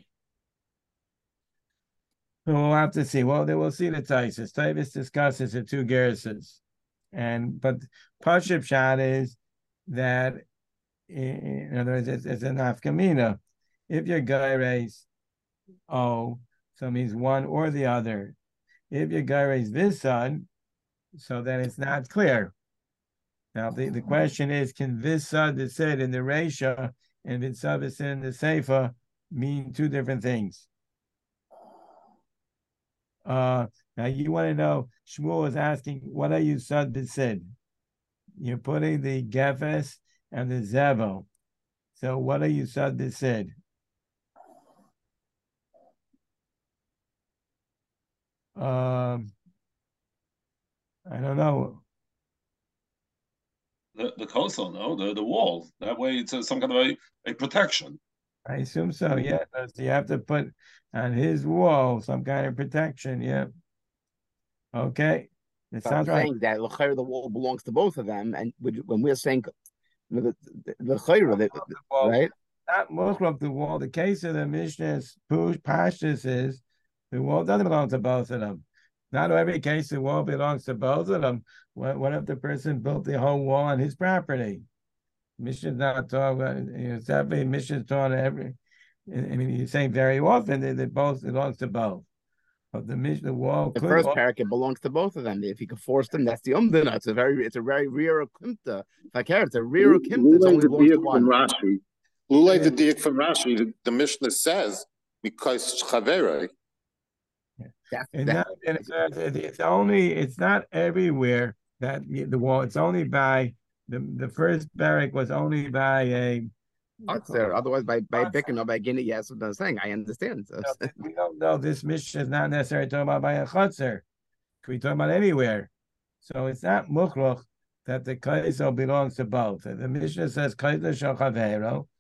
So we'll have to see. Well, they will see the Taisus. Taisus discusses the two Gerses. And but Pashib Shad is that in other words it's, it's an Afkamina. If your guy race oh, so it means one or the other. If your guy race this son, so then it's not clear. Now the, the question is, can this son that's said in the ratio and Vitzav in the Seifa mean two different things? Uh, now you want to know, Shmuel is asking, what are you sad b'sid? You're putting the gefes and the zevo. So what are you sad b'sid? Um, I don't know. The the coastal, no, the the wall. That way, it's a, some kind of a, a protection. I assume so. Yeah, so you have to put on his wall some kind of protection. Yeah. Okay. It sounds I'm right. saying that the wall belongs to both of them, and when we're saying the the, the chayra, the, the, Well, right? Not most of the wall. The case of the Mishnah's Pashtus is the wall doesn't belong to both of them. Not every case the wall belongs to both of them. What, what if the person built the whole wall on his property? Mishnah's not talking about, you know, definitely Mishnah's talking every, I mean, you're saying very often that they both belongs to both. But the Mishnah, the wall The could first also, parak, it belongs to both of them. If you can force them, that's the umdina. It's a very, it's a very rare akimta. If I care, it's a rare akimta. It only belongs to one. Rashi. Lulay the diak from Rashi, the, the Mishnah says, because Chavera. That's, and that, that, and it's, it's only, it's not everywhere that the wall, it's only by, the, the first barrack was only by a, that's there. Otherwise, by by Bicken or by Guinea, yes, what I'm saying. I understand. So, no, we don't know. This Mishnah is not necessarily talking about by a chutzer. We talk about anywhere. So it's not mukroch that the kaiso belongs to both. The Mishnah says kaiso shel chavero,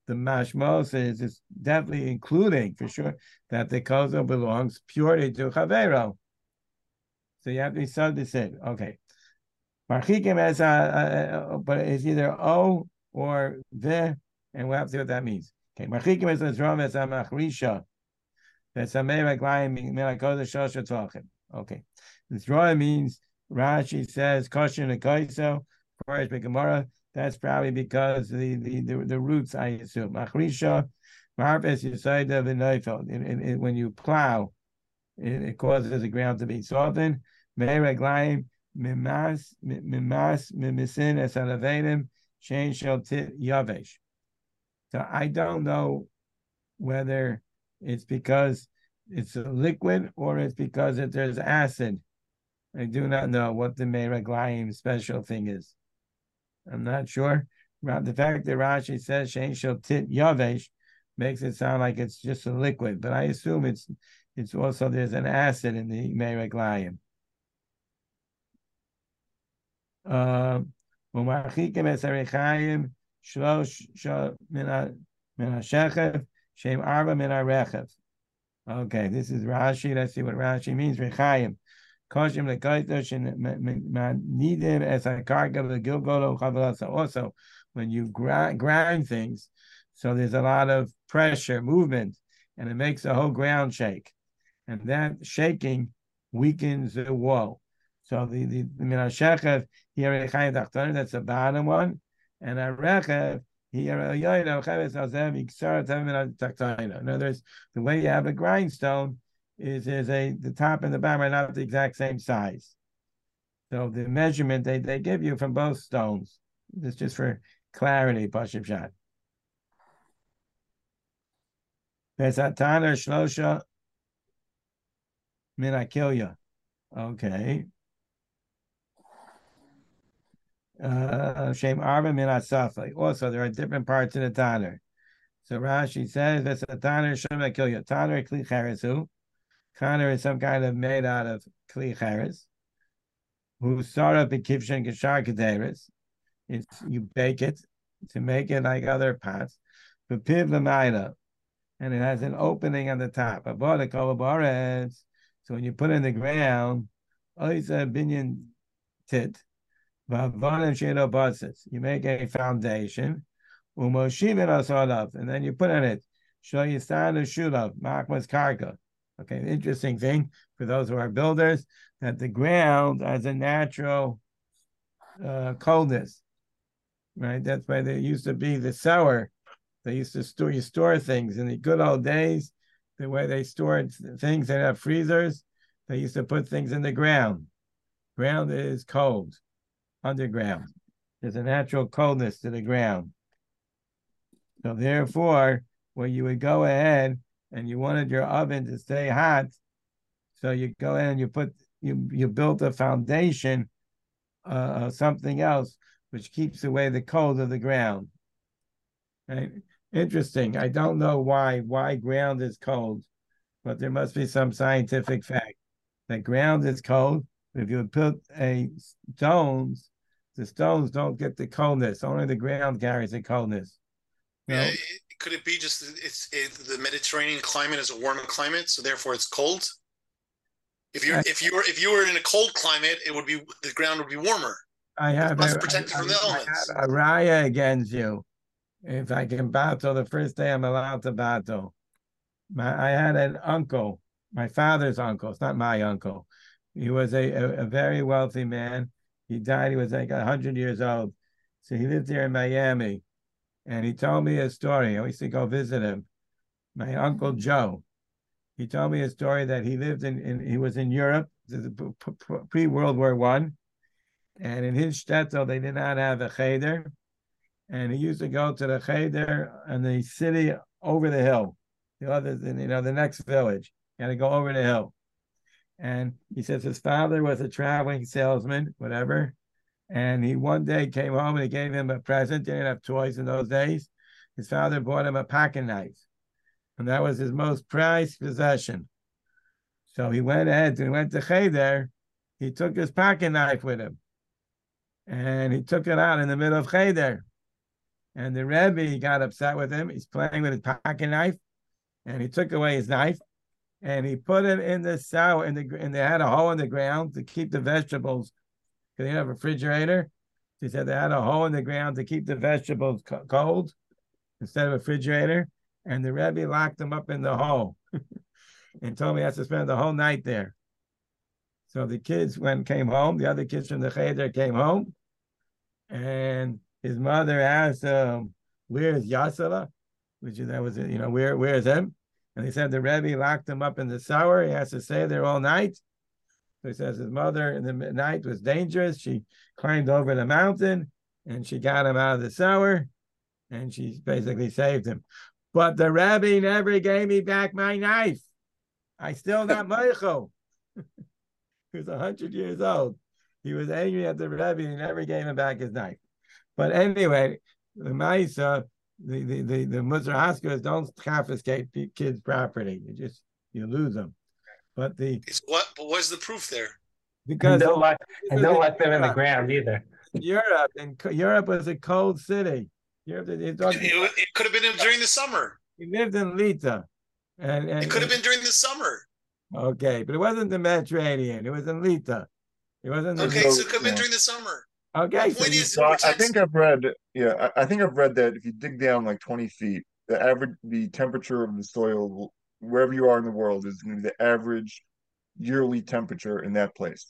the mashmos is it's definitely including for sure that the kozel belongs purely to chavero. So you have to be subdesid. Okay. Marchikim as a, but it's either o or the, and we'll have to see what that means. Okay. Marchikim as a zrom as a machrisha. That's a meiraglayim melakodesh shosha tovachim. Okay. The zrom means Rashi says kosher nekaiso. First, Gemara. That's probably because the the the, the roots, I assume. Machrisha, marpes yisoida v'noifel. When you plow, it, it causes the ground to be softened. Meiraglayim mimas mimas mimisin es alavenim shein shel tit yavesh. So I don't know whether it's because it's a liquid or it's because it, there's acid. I do not know what the meiraglayim special thing is. I'm not sure. The fact that Rashi says shein shel tit yavesh makes it sound like it's just a liquid, but I assume it's it's also there's an acid in the meiraglayim. Um, umarchikim es harechayim shlosh min hashechev shem arba min harechev. Okay, this is Rashi. Let's see what Rashi means. Rechayim. Also, when you grind, grind things, so there's a lot of pressure, movement, and it makes the whole ground shake. And that shaking weakens the wall. So the the minashechev here that's the bottom one, and a rechev here. In other words, the way you have a grindstone is is a the top and the bottom are not the exact same size. So the measurement they, they give you from both stones. This is just for clarity, Pashib Shad. Pesatana Shlosha Minakilya. Okay. Uh Shem Arba Minasafa. Also, there are different parts in the Tanner. So Rashi says that's a Tanner Shemakilya. Tanner Kli Charisu. Tanner is some kind of made out of kli cheres, who start up in kivshen kashar kaderis. It's you bake it to make it like other pots, but piv l'mayla, and it has an opening on the top. Abada kolabaretz. So when you put it in the ground, oisa binyan tit, v'avanim shedo basis. You make a foundation, umoshivin asolav, and then you put in it. Show you stand of shulav makmas karka. Okay, interesting thing for those who are builders, that the ground has a natural uh, coldness, right? That's why there used to be the cellar. They used to store, you store things in the good old days, the way they stored things, they have freezers, they used to put things in the ground. Ground is cold, underground. There's a natural coldness to the ground. So therefore, when you would go ahead and you wanted your oven to stay hot, so you go in and you put you you built a foundation uh, of something else which keeps away the cold of the ground. Right? Interesting. I don't know why why ground is cold, but there must be some scientific fact that ground is cold. If you put a stones, the stones don't get the coldness. Only the ground carries the coldness. Yeah, no? Could it be just it's it, the Mediterranean climate is a warmer climate, so therefore it's cold? If you're I, if you were if you were in a cold climate, it would be the ground would be warmer. I have it's a, protected I, from the I elements. have a raya against you. If I can battle the first day I'm allowed to battle. My I had an uncle, my father's uncle. It's not my uncle. He was a, a, a very wealthy man. He died. He was like a hundred years old. So he lived here in Miami. And he told me a story. I used to go visit him. My Uncle Joe. He told me a story that he lived in, in he was in Europe, pre-World War One. And in his shtetl, they did not have a cheder. And he used to go to the cheder in the city over the hill. The other, you know, the next village. He had to go over the hill. And he says his father was a traveling salesman, whatever. And he one day came home and he gave him a present. They didn't have toys in those days. His father bought him a pocket knife. And that was his most prized possession. So he went ahead and went to Cheder. He took his pocket knife with him. And he took it out in the middle of Cheder. And the Rebbe got upset with him. He's playing with his pocket knife, and he took away his knife, and he put it in the sour, in the, and they had a hole in the ground to keep the vegetables, because they have a refrigerator. He said they had a hole in the ground to keep the vegetables co- cold instead of a refrigerator. And the Rebbe locked him up in the hole and told me he has to spend the whole night there. So the kids went came home. The other kids from the cheder came home, and his mother asked, um, "Where's Yasala?" Which is that was you know where where's him? And he said the Rebbe locked him up in the sour. He has to stay there all night. So he says his mother in the night was dangerous. She climbed over the mountain and she got him out of the sour, and she basically saved him. But the Rebbe never gave me back my knife. I still got Michael. He was one hundred years old. He was angry at the Rebbe and he never gave him back his knife. But anyway, the Maisa, the the the, the Musar Haskars don't confiscate kids' property. You just you lose them. But the It's what? But what's the proof there? Because and don't let and don't in let them in the Europe, ground either. Europe and Europe was a cold city. Europe, it, It, it, it could have been during the summer. he lived in Lita, and, and It could have been during the summer. okay, but it wasn't the Mediterranean. It was in Lita. It wasn't. The, Okay, so it could have been yeah. during the summer. okay, The so point you, is, So I, I protects- think I've read, yeah, I, I think I've read that if you dig down like twenty feet, the average, the temperature of the soil, will, wherever you are in the world, is going to be the average yearly temperature in that place.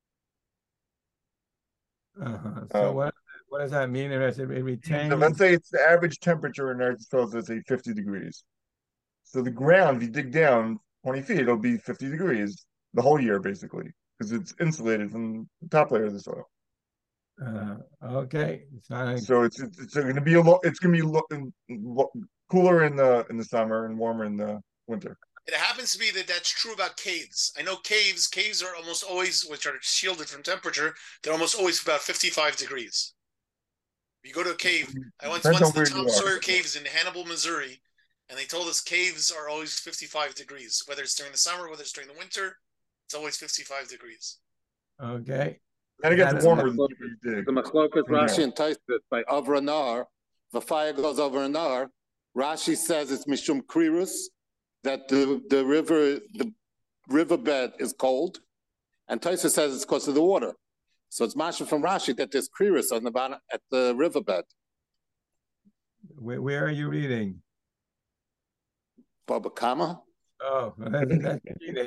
uh-huh. So Um, what? What does that mean? It it retains. So let's say it's the average temperature in Earth soil, let's say fifty degrees. So the ground, if you dig down twenty feet, it'll be fifty degrees the whole year, basically, because it's insulated from the top layer of the soil. Uh, okay, it's not. So it's it's, it's going to be a lot. It's going to be lo- lo- cooler in the in the summer and warmer in the winter. It happens to be that that's true about caves. I know caves. Caves are almost always, which are shielded from temperature, they're almost always about fifty-five degrees. You go to a cave. I once Depends went on to the where Tom you are. Sawyer Caves in Hannibal, Missouri, and they told us caves are always fifty-five degrees. Whether it's during the summer, whether it's during the winter, it's always fifty-five degrees. Okay. And it That gets is- warmer the deeper you dig. The Machlokas Yeah. Rashi and Taisvet by Avra Nahar, the fire goes over a Nahar. Rashi says it's Mishum Krirus, that the, the river, the riverbed is cold, and Taisvet says it's because of the water. So it's Masha from Rashi that there's Krirus on the bottom at the riverbed. Where, where are you reading? Baba Kama? Oh, that's, that's cheating.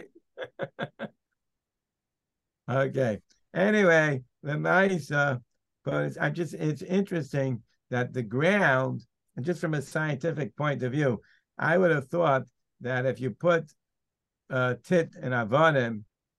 Okay. Anyway, the Maisa, but it's, I just it's interesting that the ground, and just from a scientific point of view, I would have thought that if you put uh, tit and avonim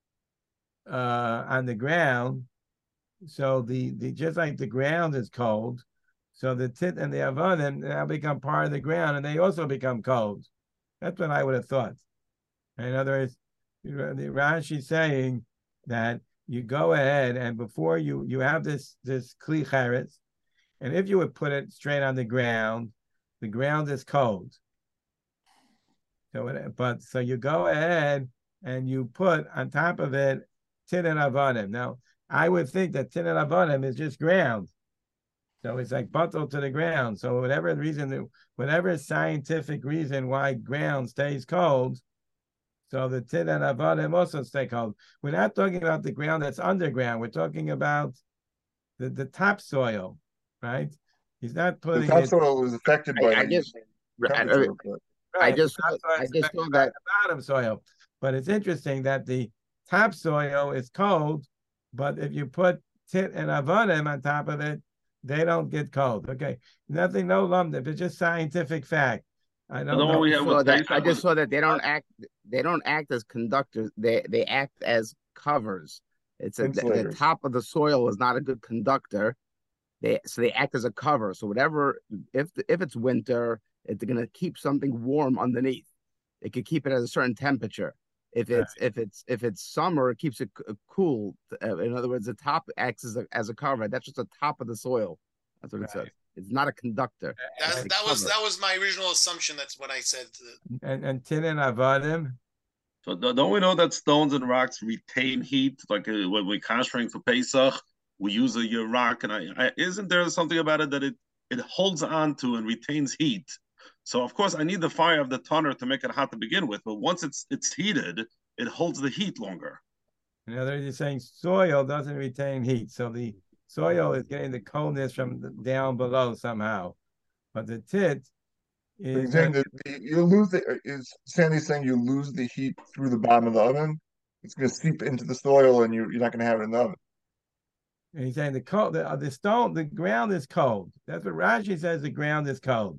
uh, on the ground, so the, the just like the ground is cold, so the tit and the avonim now become part of the ground, and they also become cold. That's what I would have thought. In other words, the Rashi saying that you go ahead and before you you have this this kli cheretz, and if you would put it straight on the ground, the ground is cold. So, it, but so you go ahead and you put on top of it tin and avonim. Now, I would think that tin and avonim is just ground, so it's like bottle to the ground. So whatever reason, whatever scientific reason why ground stays cold, so the tin and avonim also stay cold. We're not talking about the ground that's underground. We're talking about the, the topsoil, right? He's not The putting it. topsoil is affected by I, I the just I, temperature. but- I Right, just the topsoil I is just affected saw by that the bottom soil. But it's interesting that the topsoil is cold, but if you put tit and avonim on top of it, they don't get cold. Okay, nothing, no lump. It's just scientific fact. I don't don't know. we I have saw with that Pesach I just was- saw that they don't act they don't act as conductors. They they act as covers. It's a, the, the Insulators. top of the soil is not a good conductor. They so they act as a cover. So whatever if the, if it's winter, it's going to keep something warm underneath. It could keep it at a certain temperature. If it's if it's if it's summer, it keeps it c- cool. Uh, In other words, the top acts as a as a cover. That's just the top of the soil. That's what it says. It's not a conductor. That's, It's a that was cover. that was my original assumption. That's what I said. And and tin and avonim. So th- don't we know that stones and rocks retain heat? Like uh, when we're kashering for Pesach, we use a year rock, and I, I isn't there something about it that it it holds on to and retains heat. So of course I need the fire of the tanner to make it hot to begin with, but once it's it's heated, it holds the heat longer. In other words, you're saying soil doesn't retain heat, so the soil is getting the coldness from the, down below somehow, but the tit is saying that you lose the is Sandy saying you lose the heat through the bottom of the oven. It's going to seep into the soil, and you're you're not going to have it in the oven. And he's saying the cold, the, the stone, the ground is cold. That's what Rashi says. The ground is cold.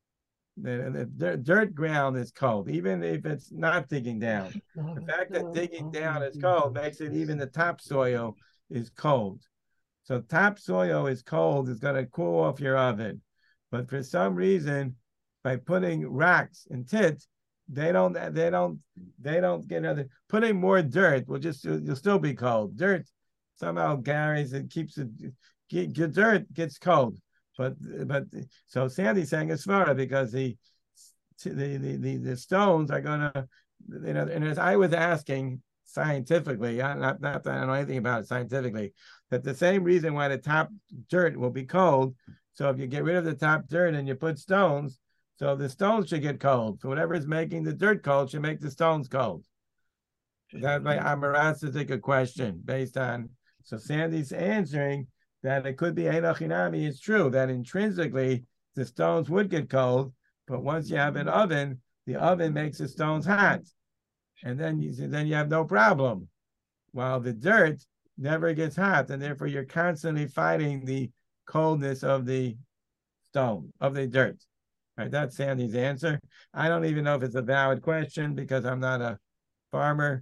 The, the dirt, dirt ground is cold, even if it's not digging down. The fact that digging down is cold makes it even the topsoil is cold. So topsoil is cold, it's going to cool off your oven. But for some reason, by putting racks and tits, they don't, they don't, they don't get other. Putting more dirt will just, you'll still be cold. Dirt somehow carries and keeps it. Get, get dirt gets cold. But but so Sandy's saying it's svara because the the, the the the stones are gonna, you know, and as I was asking scientifically, not not that I know anything about it scientifically, that the same reason why the top dirt will be cold. So if you get rid of the top dirt and you put stones, so the stones should get cold. So whatever is making the dirt cold should make the stones cold. That's why Amaras a question based on. So Sandy's answering that it could be Einoch Hinami. It's true that intrinsically the stones would get cold, but once you have an oven, the oven makes the stones hot, and then you then you have no problem. While the dirt never gets hot, and therefore you're constantly fighting the coldness of the stone of the dirt. Right? That's Sandy's answer. I don't even know if it's a valid question because I'm not a farmer.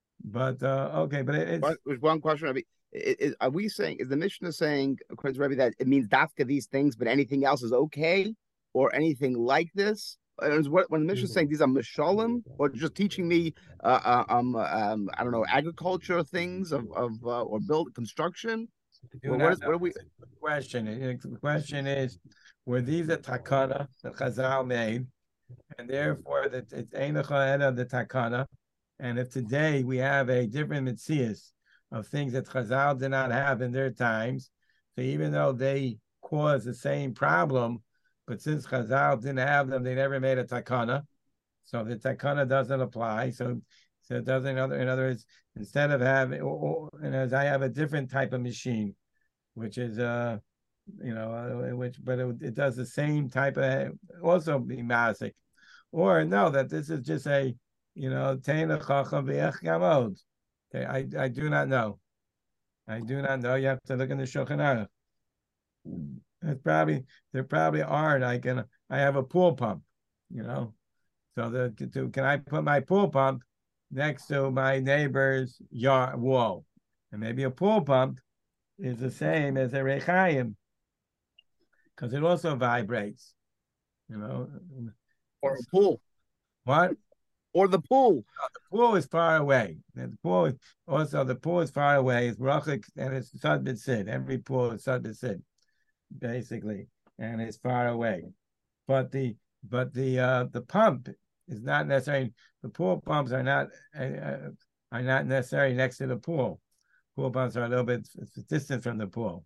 But uh, okay, but it, it's There's one question. I mean, Is, is, are we saying, is the Mishnah saying, according to Rebbe, that it means dafka these things, but anything else is okay, or anything like this? Is what when the Mishnah is saying these are mishalim, or just teaching me, uh, uh, um, um, I don't know, agriculture things of of uh, or build construction? Or what is what are we? Question. The question is, were these a takana that Chazal made, and therefore that it's einoch of the takana, and if today we have a different mitzias of things that Chazal did not have in their times. So even though they caused the same problem, but since Chazal didn't have them, they never made a takana. So the takana doesn't apply. So, so it doesn't, in other, in other words, instead of having, or, or, and as I have a different type of machine, which is, uh, you know, uh, which, but it, it does the same type of, also be masic. Or no, that this is just a, you know, teina chacham v'ech gamod. Okay, I, I do not know. I do not know. You have to look in the Shulchan Aruch. It's probably there probably are like an, I have a pool pump, you know. So the to, can I put my pool pump next to my neighbor's yard wall? And maybe a pool pump is the same as a rechaim because it also vibrates, you know. Or a pool. What? Or the pool. No, the pool is far away. The pool is, also the pool is far away. It's rachik and it's Sad B'Sid. Every pool is Sad B'Sid, basically, and it's far away. But the but the uh, the pump is not necessarily. The pool pumps are not uh, are not necessarily next to the pool. Pool pumps are a little bit distant from the pool,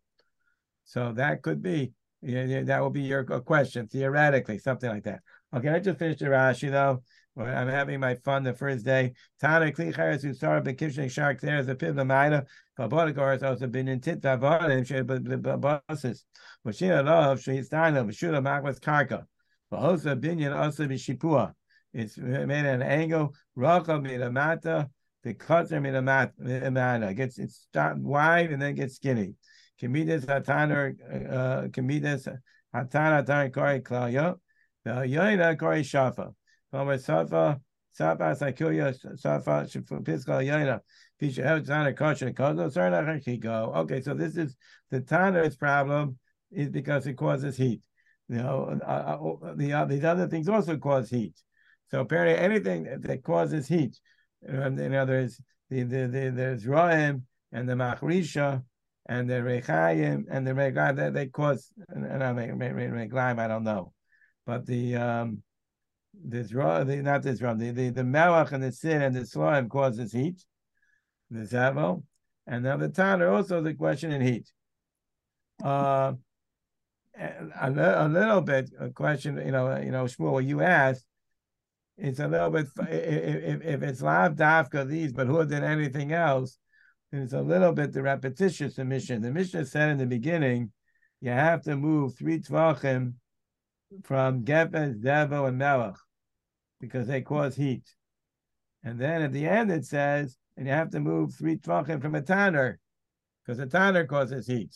so that could be. Yeah, that will be your question theoretically, something like that. Okay, I just finished the Rashi though. I'm having my fun the first day. Tana klicharis who started the kitchen shark there as a pit of maida. Kabodagars also been in tit vavanim she buses. Mashina love she's dino Vashuda Makwas Karka. Vahosa binyan also bishipua. It's made at an angle. Raka midamata. The cuts are midamata. Gets it's wide and then gets skinny. Kamidas hatana uh Kamidas hatana hatana kari klaya. The yaina kari shafa. Safa, Safa, Sakuya, Safa, Fiscal Yana, Fisher Alexander Kosher, Kozo, Sarnachiko. Okay, so this is the Tanner's problem is because it causes heat. You know, uh, uh, the uh, these other things also cause heat. So apparently, anything that causes heat, um, in other words, the the the there's Roem and the Machrisha and the Rechayim and the Reglaim that they cause. And I mean, Reglaim, I don't know, but the um. This raw, the, not this raw, the, the, the melach and the sin and the slime causes heat, the zavo, and now the tanner also the question in heat. Uh, a, a little bit a question, you know, you know, Shmuel, you asked, it's a little bit if, if it's lav dafka these, but who did anything else? It's a little bit the repetitious emission. The Mishnah said in the beginning, you have to move three tvachim from Gefes, Devo, and Melech because they cause heat. And then at the end it says, and you have to move three tvachim from a tanner because a tanner causes heat.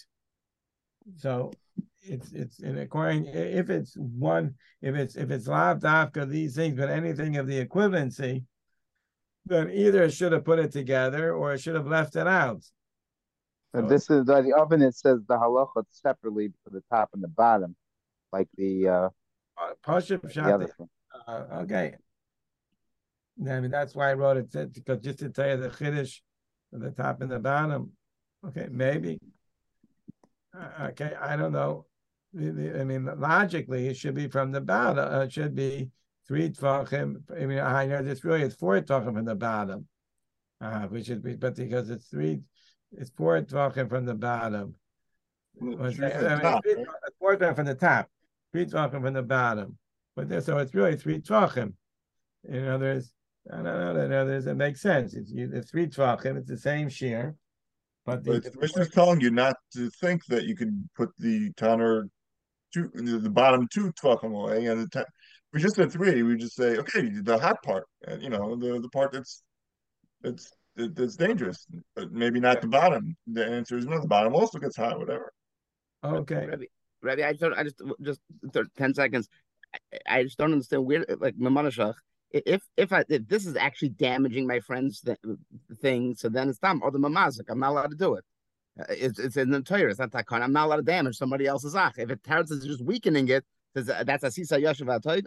So it's it's in according if it's one if it's if it's lav dafka these things, but anything of the equivalency, then either it should have put it together or it should have left it out. But So, this is the, the oven. It says the halacha separately for the top and the bottom, like the uh, Pashup the Pshat, other thing. uh, okay. I mean that's why I wrote it because just to tell you the chiddush at the top and the bottom. Okay, maybe. Uh, okay, I don't know. The, the, I mean, logically, it should be from the bottom. Uh, it should be three tvachim. I mean, I know this really it's four tvachim from the bottom, uh, which is but because it's three, it's four tvachim from the bottom. Three Say, from the I mean, top, three, right? four tvachim from the top, three tvachim from the bottom. But there, so it's really three tvachim. In other words, I don't know. In other words, it makes sense. It's, it's three tvachim. It's the same shear. But the, But the Mishnah is telling you not to think that you can put the tanner two, the bottom two tvachim away, and the ta- we just said three. We just say, okay, the hot part, and you know, the the part that's that's that's dangerous, but maybe not the bottom. The answer is no. The bottom also gets hot, whatever. Okay. Rabbi, Rabbi, I don't. I just just ten seconds. I, I just don't understand where, like Mamanashach. If if I if this is actually damaging my friend's th- thing, so then it's done. Or the mamazik, I'm not allowed to do it. It's it's in the Torah. It's not that kind. I'm not allowed to damage somebody else's ach. If it turns into just weakening it, that's a sisa yashav